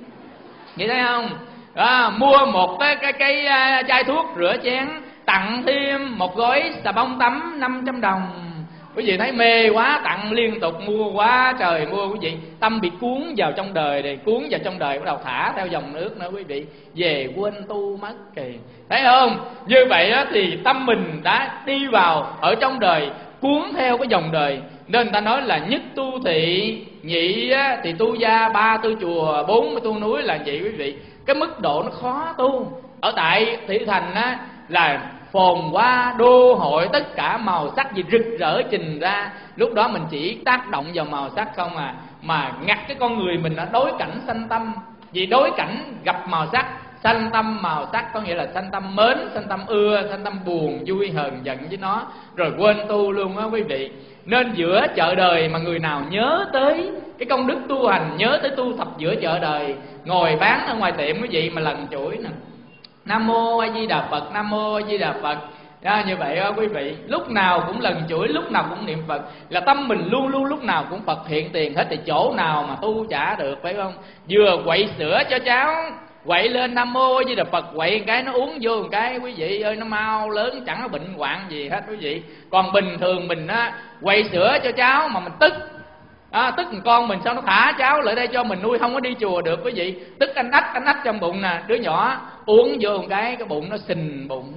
Speaker 3: vậy thấy không? À, mua một cái cái cái uh, chai thuốc rửa chén, tặng thêm một gói xà bông tắm năm trăm đồng. Quý vị thấy mê quá, tặng liên tục, mua quá trời mua quý vị. Tâm bị cuốn vào trong đời này, cuốn vào trong đời bắt đầu thả theo dòng nước nữa quý vị, về quên tu mất kìa. Thấy không? Như vậy á, thì tâm mình đã đi vào ở trong đời, cuốn theo cái dòng đời. Nên ta nói là nhất tu thị, nhị á, thì tu gia, ba tu chùa, bốn tu núi là vậy quý vị. Cái mức độ nó khó tu. Ở tại Thị Thành á, là phồn hoa đô hội, tất cả màu sắc gì rực rỡ trình ra. Lúc đó mình chỉ tác động vào màu sắc không à, mà ngặt cái con người mình đã đối cảnh sanh tâm. Vì đối cảnh gặp màu sắc, sanh tâm màu sắc có nghĩa là sanh tâm mến, sanh tâm ưa, sanh tâm buồn, vui, hờn, giận với nó, rồi quên tu luôn á quý vị. Nên giữa chợ đời mà người nào nhớ tới cái công đức tu hành, nhớ tới tu tập giữa chợ đời, ngồi bán ở ngoài tiệm quý vị mà lần chuỗi nè, Nam Mô A Di Đà Phật, Nam Mô A Di Đà Phật. Đó, như vậy đó quý vị, lúc nào cũng lần chuỗi, lúc nào cũng niệm Phật, là tâm mình luôn luôn lúc nào cũng Phật hiện tiền hết. Thì chỗ nào mà tu chả được, phải không? Vừa quậy sữa cho cháu, quậy lên Nam Mô A Di Đà Phật, quậy cái nó uống vô một cái quý vị ơi, nó mau lớn, chẳng có bệnh hoạn gì hết quý vị. Còn bình thường mình á, quậy sữa cho cháu mà mình tức, à, tức con mình sao nó thả cháu lại đây cho mình nuôi, không có đi chùa được quý vị. Tức anh ách, anh ách trong bụng nè, đứa nhỏ uống vô một cái, cái bụng nó sình bụng.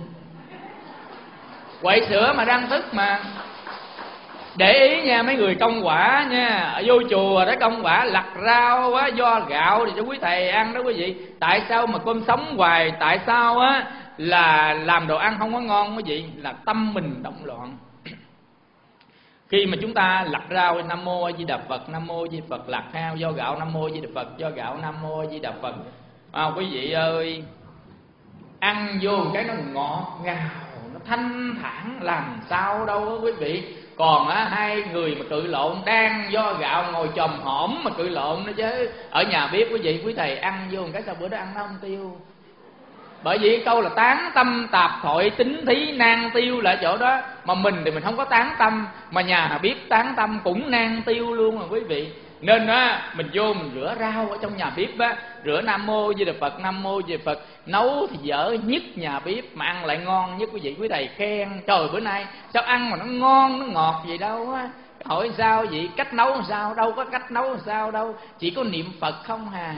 Speaker 3: Quậy sữa mà đang tức mà. Để ý nha mấy người công quả nha, ở vô chùa đó công quả lặt rau á, do gạo thì cho quý thầy ăn đó quý vị. Tại sao mà cơm sống hoài? Tại sao á là làm đồ ăn không có ngon quý vị? Là tâm mình động loạn. Khi mà chúng ta lặt rau Nam Mô A Di Đà Phật, Nam Mô A Di Đà Phật, lặt hao do gạo Nam Mô A Di Đà Phật, do gạo Nam Mô A Di Đà Phật. À, quý vị ơi, ăn vô một cái nó ngọt ngào, nó thanh thản làm sao đâu đó, quý vị. Còn á, hai người mà cự lộn, đang do gạo ngồi chòm hổm mà cự lộn nữa chứ. Ở nhà bếp quý vị, quý thầy ăn vô một cái sao bữa đó ăn nó không tiêu. Bởi vì câu là tán tâm tạp thoại tính thí nan tiêu là ở chỗ đó. Mà mình thì mình không có tán tâm, mà nhà biết tán tâm cũng nan tiêu luôn rồi quý vị. Nên á, mình vô mình rửa rau ở trong nhà bếp á, rửa Nam Mô Di Đà Phật, Nam Mô Di Đà Phật. Nấu thì dở nhất nhà bếp, mà ăn lại ngon nhất quý vị. Quý thầy khen, trời bữa nay sao ăn mà nó ngon, nó ngọt gì đâu á. Hỏi sao vậy? Cách nấu làm sao? Đâu có cách nấu làm sao đâu, chỉ có niệm Phật không hà.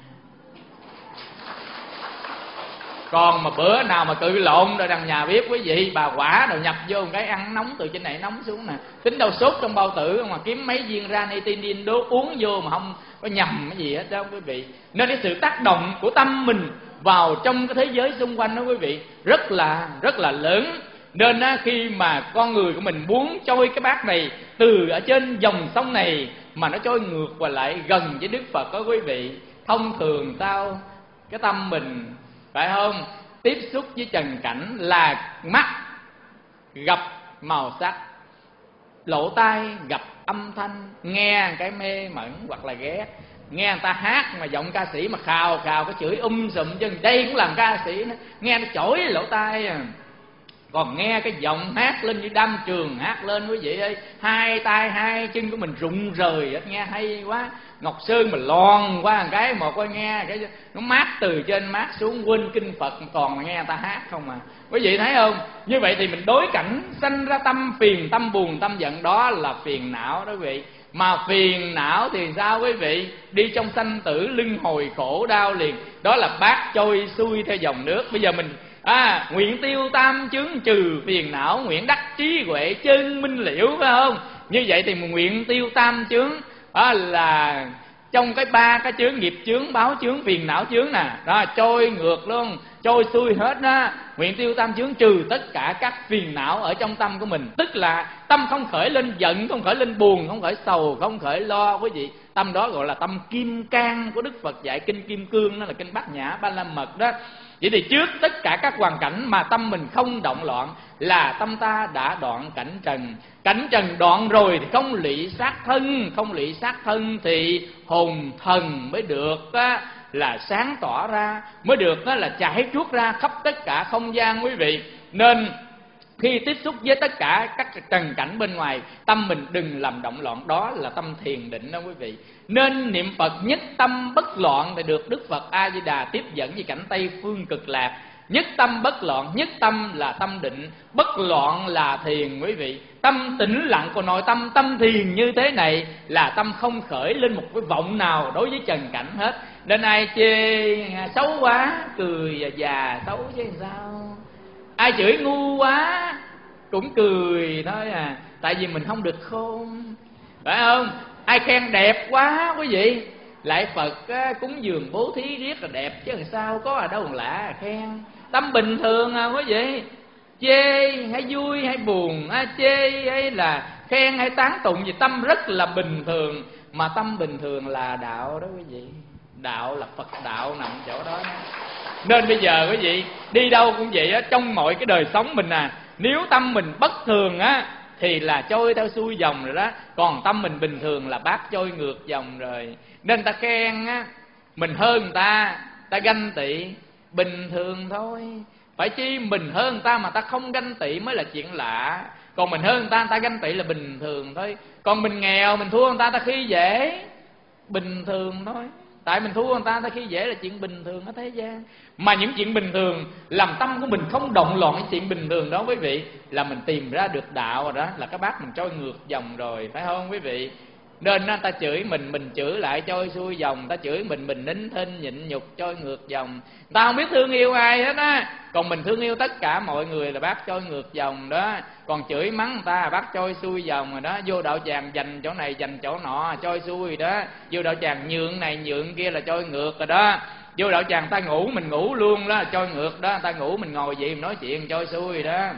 Speaker 3: Còn mà bữa nào mà cự lộn rồi đằng nhà bếp quý vị, bà quả rồi nhập vô một cái ăn nóng từ trên này nóng xuống nè, tính đâu sốt trong bao tử mà kiếm mấy viên ranitidine đốt uống vô mà không có nhầm cái gì hết đó quý vị. Nên cái sự tác động của tâm mình vào trong cái thế giới xung quanh đó quý vị rất là rất là lớn. Nên á, khi mà con người của mình muốn trôi cái bát này từ ở trên dòng sông này mà nó trôi ngược và lại gần với Đức Phật đó quý vị, thông thường sao cái tâm mình, phải không, tiếp xúc với trần cảnh là mắt gặp màu sắc, lỗ tai gặp âm thanh, nghe cái mê mẩn hoặc là ghét. Nghe người ta hát mà giọng ca sĩ mà khào khào cái chửi um sùm chứ đây cũng làm ca sĩ nữa, nghe nó chổi lỗ tai à. Còn nghe cái giọng hát lên như đam trường hát lên quý vị ơi, hai tay hai chân của mình rụng rời, nghe hay quá. Ngọc Sơn mà lon qua một cái một coi nghe cái nó mát từ trên mát xuống, quên kinh Phật còn mà nghe người ta hát không à. Quý vị thấy không? Như vậy thì mình đối cảnh sanh ra tâm phiền, tâm buồn, tâm giận, đó là phiền não đó quý vị. Mà phiền não thì sao quý vị? Đi trong sanh tử luân hồi khổ đau liền. Đó là bát trôi xuôi theo dòng nước. Bây giờ mình à, nguyện tiêu tam chướng trừ phiền não, nguyện đắc trí huệ chân minh liễu, phải không? Như vậy thì mình nguyện tiêu tam chướng, đó là trong cái ba cái chướng nghiệp chướng, báo chướng, phiền não chướng nè, đó trôi ngược luôn, trôi xuôi hết đó. Nguyện tiêu tam chướng trừ tất cả các phiền não ở trong tâm của mình, tức là tâm không khởi lên giận, không khởi lên buồn, không khởi sầu, không khởi lo quý vị. Tâm đó gọi là tâm kim cang của Đức Phật dạy kinh Kim Cương, đó là kinh Bát Nhã Ba La Mật đó. Vậy thì trước tất cả các hoàn cảnh mà tâm mình không động loạn là tâm ta đã đoạn cảnh trần. Cảnh trần đoạn rồi thì không lụy xác thân, không lụy xác thân thì hồn thần mới được á, là sáng tỏ ra, mới được á, là trải chuốt ra khắp tất cả không gian quý vị. Nên khi tiếp xúc với tất cả các trần cảnh bên ngoài, tâm mình đừng làm động loạn, đó là tâm thiền định đó quý vị. Nên niệm Phật nhất tâm bất loạn thì được Đức Phật A Di Đà tiếp dẫn về cảnh Tây Phương Cực Lạc. Nhất tâm bất loạn, nhất tâm là tâm định, bất loạn là thiền quý vị. Tâm tĩnh lặng của nội tâm, tâm thiền như thế này là tâm không khởi lên một cái vọng nào đối với trần cảnh hết. Nên ai chê xấu quá, cười và già xấu chứ sao. Ai chửi ngu quá cũng cười thôi à, tại vì mình không được khôn, phải không? Ai khen đẹp quá quý vị, lại Phật á, cúng dường bố thí riết là đẹp chứ làm sao có ở đâu lạ khen. Tâm bình thường à quý vị, chê hay vui hay buồn, à, chê hay là khen hay tán tụng gì, tâm rất là bình thường. Mà tâm bình thường là đạo đó quý vị, đạo là Phật đạo nằm chỗ đó. Nên bây giờ quý vị đi đâu cũng vậy á, trong mọi cái đời sống mình à, nếu tâm mình bất thường á thì là trôi theo xuôi dòng rồi đó, còn tâm mình bình thường là bát trôi ngược dòng rồi. Nên ta khen á, mình hơn người ta, ta ganh tị, bình thường thôi. Phải chi mình hơn người ta mà ta không ganh tị mới là chuyện lạ. Còn mình hơn người ta, người ta ganh tị là bình thường thôi. Còn mình nghèo, mình thua người ta, ta khi dễ, bình thường thôi. Tại mình thua người ta, ta khi dễ là chuyện bình thường ở thế gian. Mà những chuyện bình thường làm tâm của mình không động loạn những chuyện bình thường đó quý vị, là mình tìm ra được đạo rồi đó, là cái bát mình trôi ngược dòng rồi, phải không quý vị? Nên người ta chửi mình, mình chửi lại trôi xuôi dòng. Ta chửi mình, mình nín thinh nhịn nhục trôi ngược dòng. Ta không biết thương yêu ai hết á, còn mình thương yêu tất cả mọi người là bác trôi ngược dòng đó. Còn chửi mắng người ta bác trôi xuôi dòng rồi đó. Vô đạo tràng dành chỗ này dành chỗ nọ trôi xuôi đó. Vô đạo tràng nhượng này nhượng kia là trôi ngược rồi đó. Vô đạo tràng ta ngủ mình ngủ luôn đó, trôi ngược đó. Ta ngủ mình ngồi vậy mình nói chuyện trôi xuôi đó.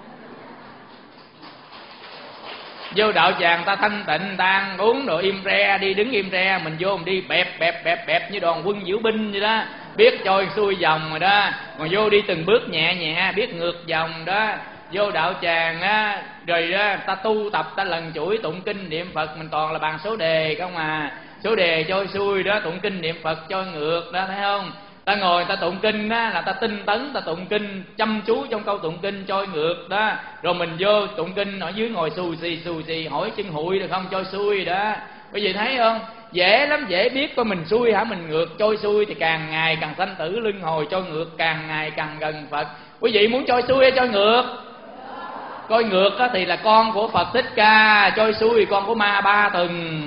Speaker 3: Vô đạo tràng ta thanh tịnh, ta ăn uống đồ im re, đi đứng im re, mình vô mình đi bẹp bẹp bẹp bẹp như đoàn quân diễu binh vậy đó, biết trôi xuôi dòng rồi đó. Còn vô đi từng bước nhẹ nhẹ, biết ngược dòng đó. Vô đạo tràng á, rồi đó, ta tu tập, ta lần chuỗi tụng kinh niệm Phật, mình toàn là bàn số đề không à. Số đề trôi xuôi đó, tụng kinh niệm Phật trôi ngược đó, thấy không? Ta ngồi ta tụng kinh á, là ta tinh tấn, ta tụng kinh chăm chú trong câu tụng kinh trôi ngược đó. Rồi mình vô tụng kinh ở dưới ngồi xù xì xù xì hỏi chân hụi được không, trôi xuôi đó. Quý vị thấy không? Dễ lắm, dễ biết coi mình xuôi hả, mình ngược trôi xuôi thì càng ngày càng sanh tử luân hồi, trôi ngược càng ngày càng gần Phật. Quý vị muốn trôi xuôi hay trôi ngược? Trôi ngược á thì là con của Phật Thích Ca, trôi xuôi con của Ma Ba Từng.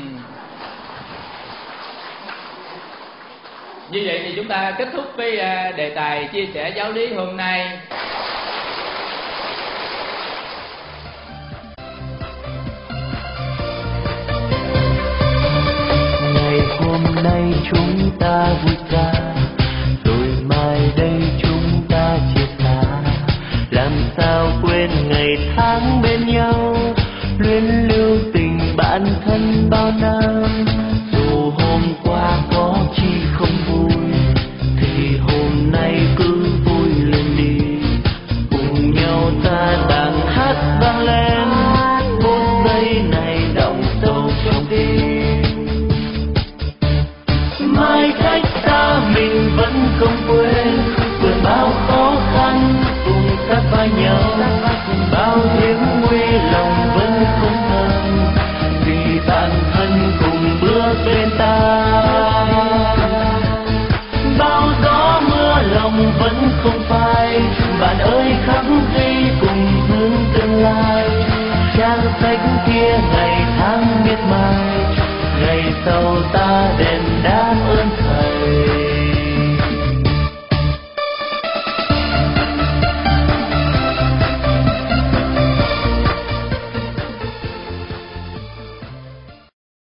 Speaker 3: Như vậy thì chúng ta kết thúc cái đề tài chia sẻ giáo lý hôm nay.
Speaker 4: Ngày hôm nay chúng ta vui ca, rồi mai đây chúng ta chia xa. Làm sao quên ngày tháng bên nhau, luyến lưu tình bạn thân bao năm. Dù hôm qua có chi không vui, thì hôm nay cứ vui lên đi. Cùng nhau ta đàn hát vang lên, phút giây này đọng sâu trong tim. Mai cách xa mình vẫn không quên, vượt bao khó khăn cùng sát vai nhau. Bao hiểm nguy lòng vẫn không thân, vì bạn thân cùng bước bên ta. Bao gió mưa lòng vẫn không phai, bạn ơi khắc ghi cùng hướng tương lai. Trang sách kia ngày tháng biết mai, ngày sau ta để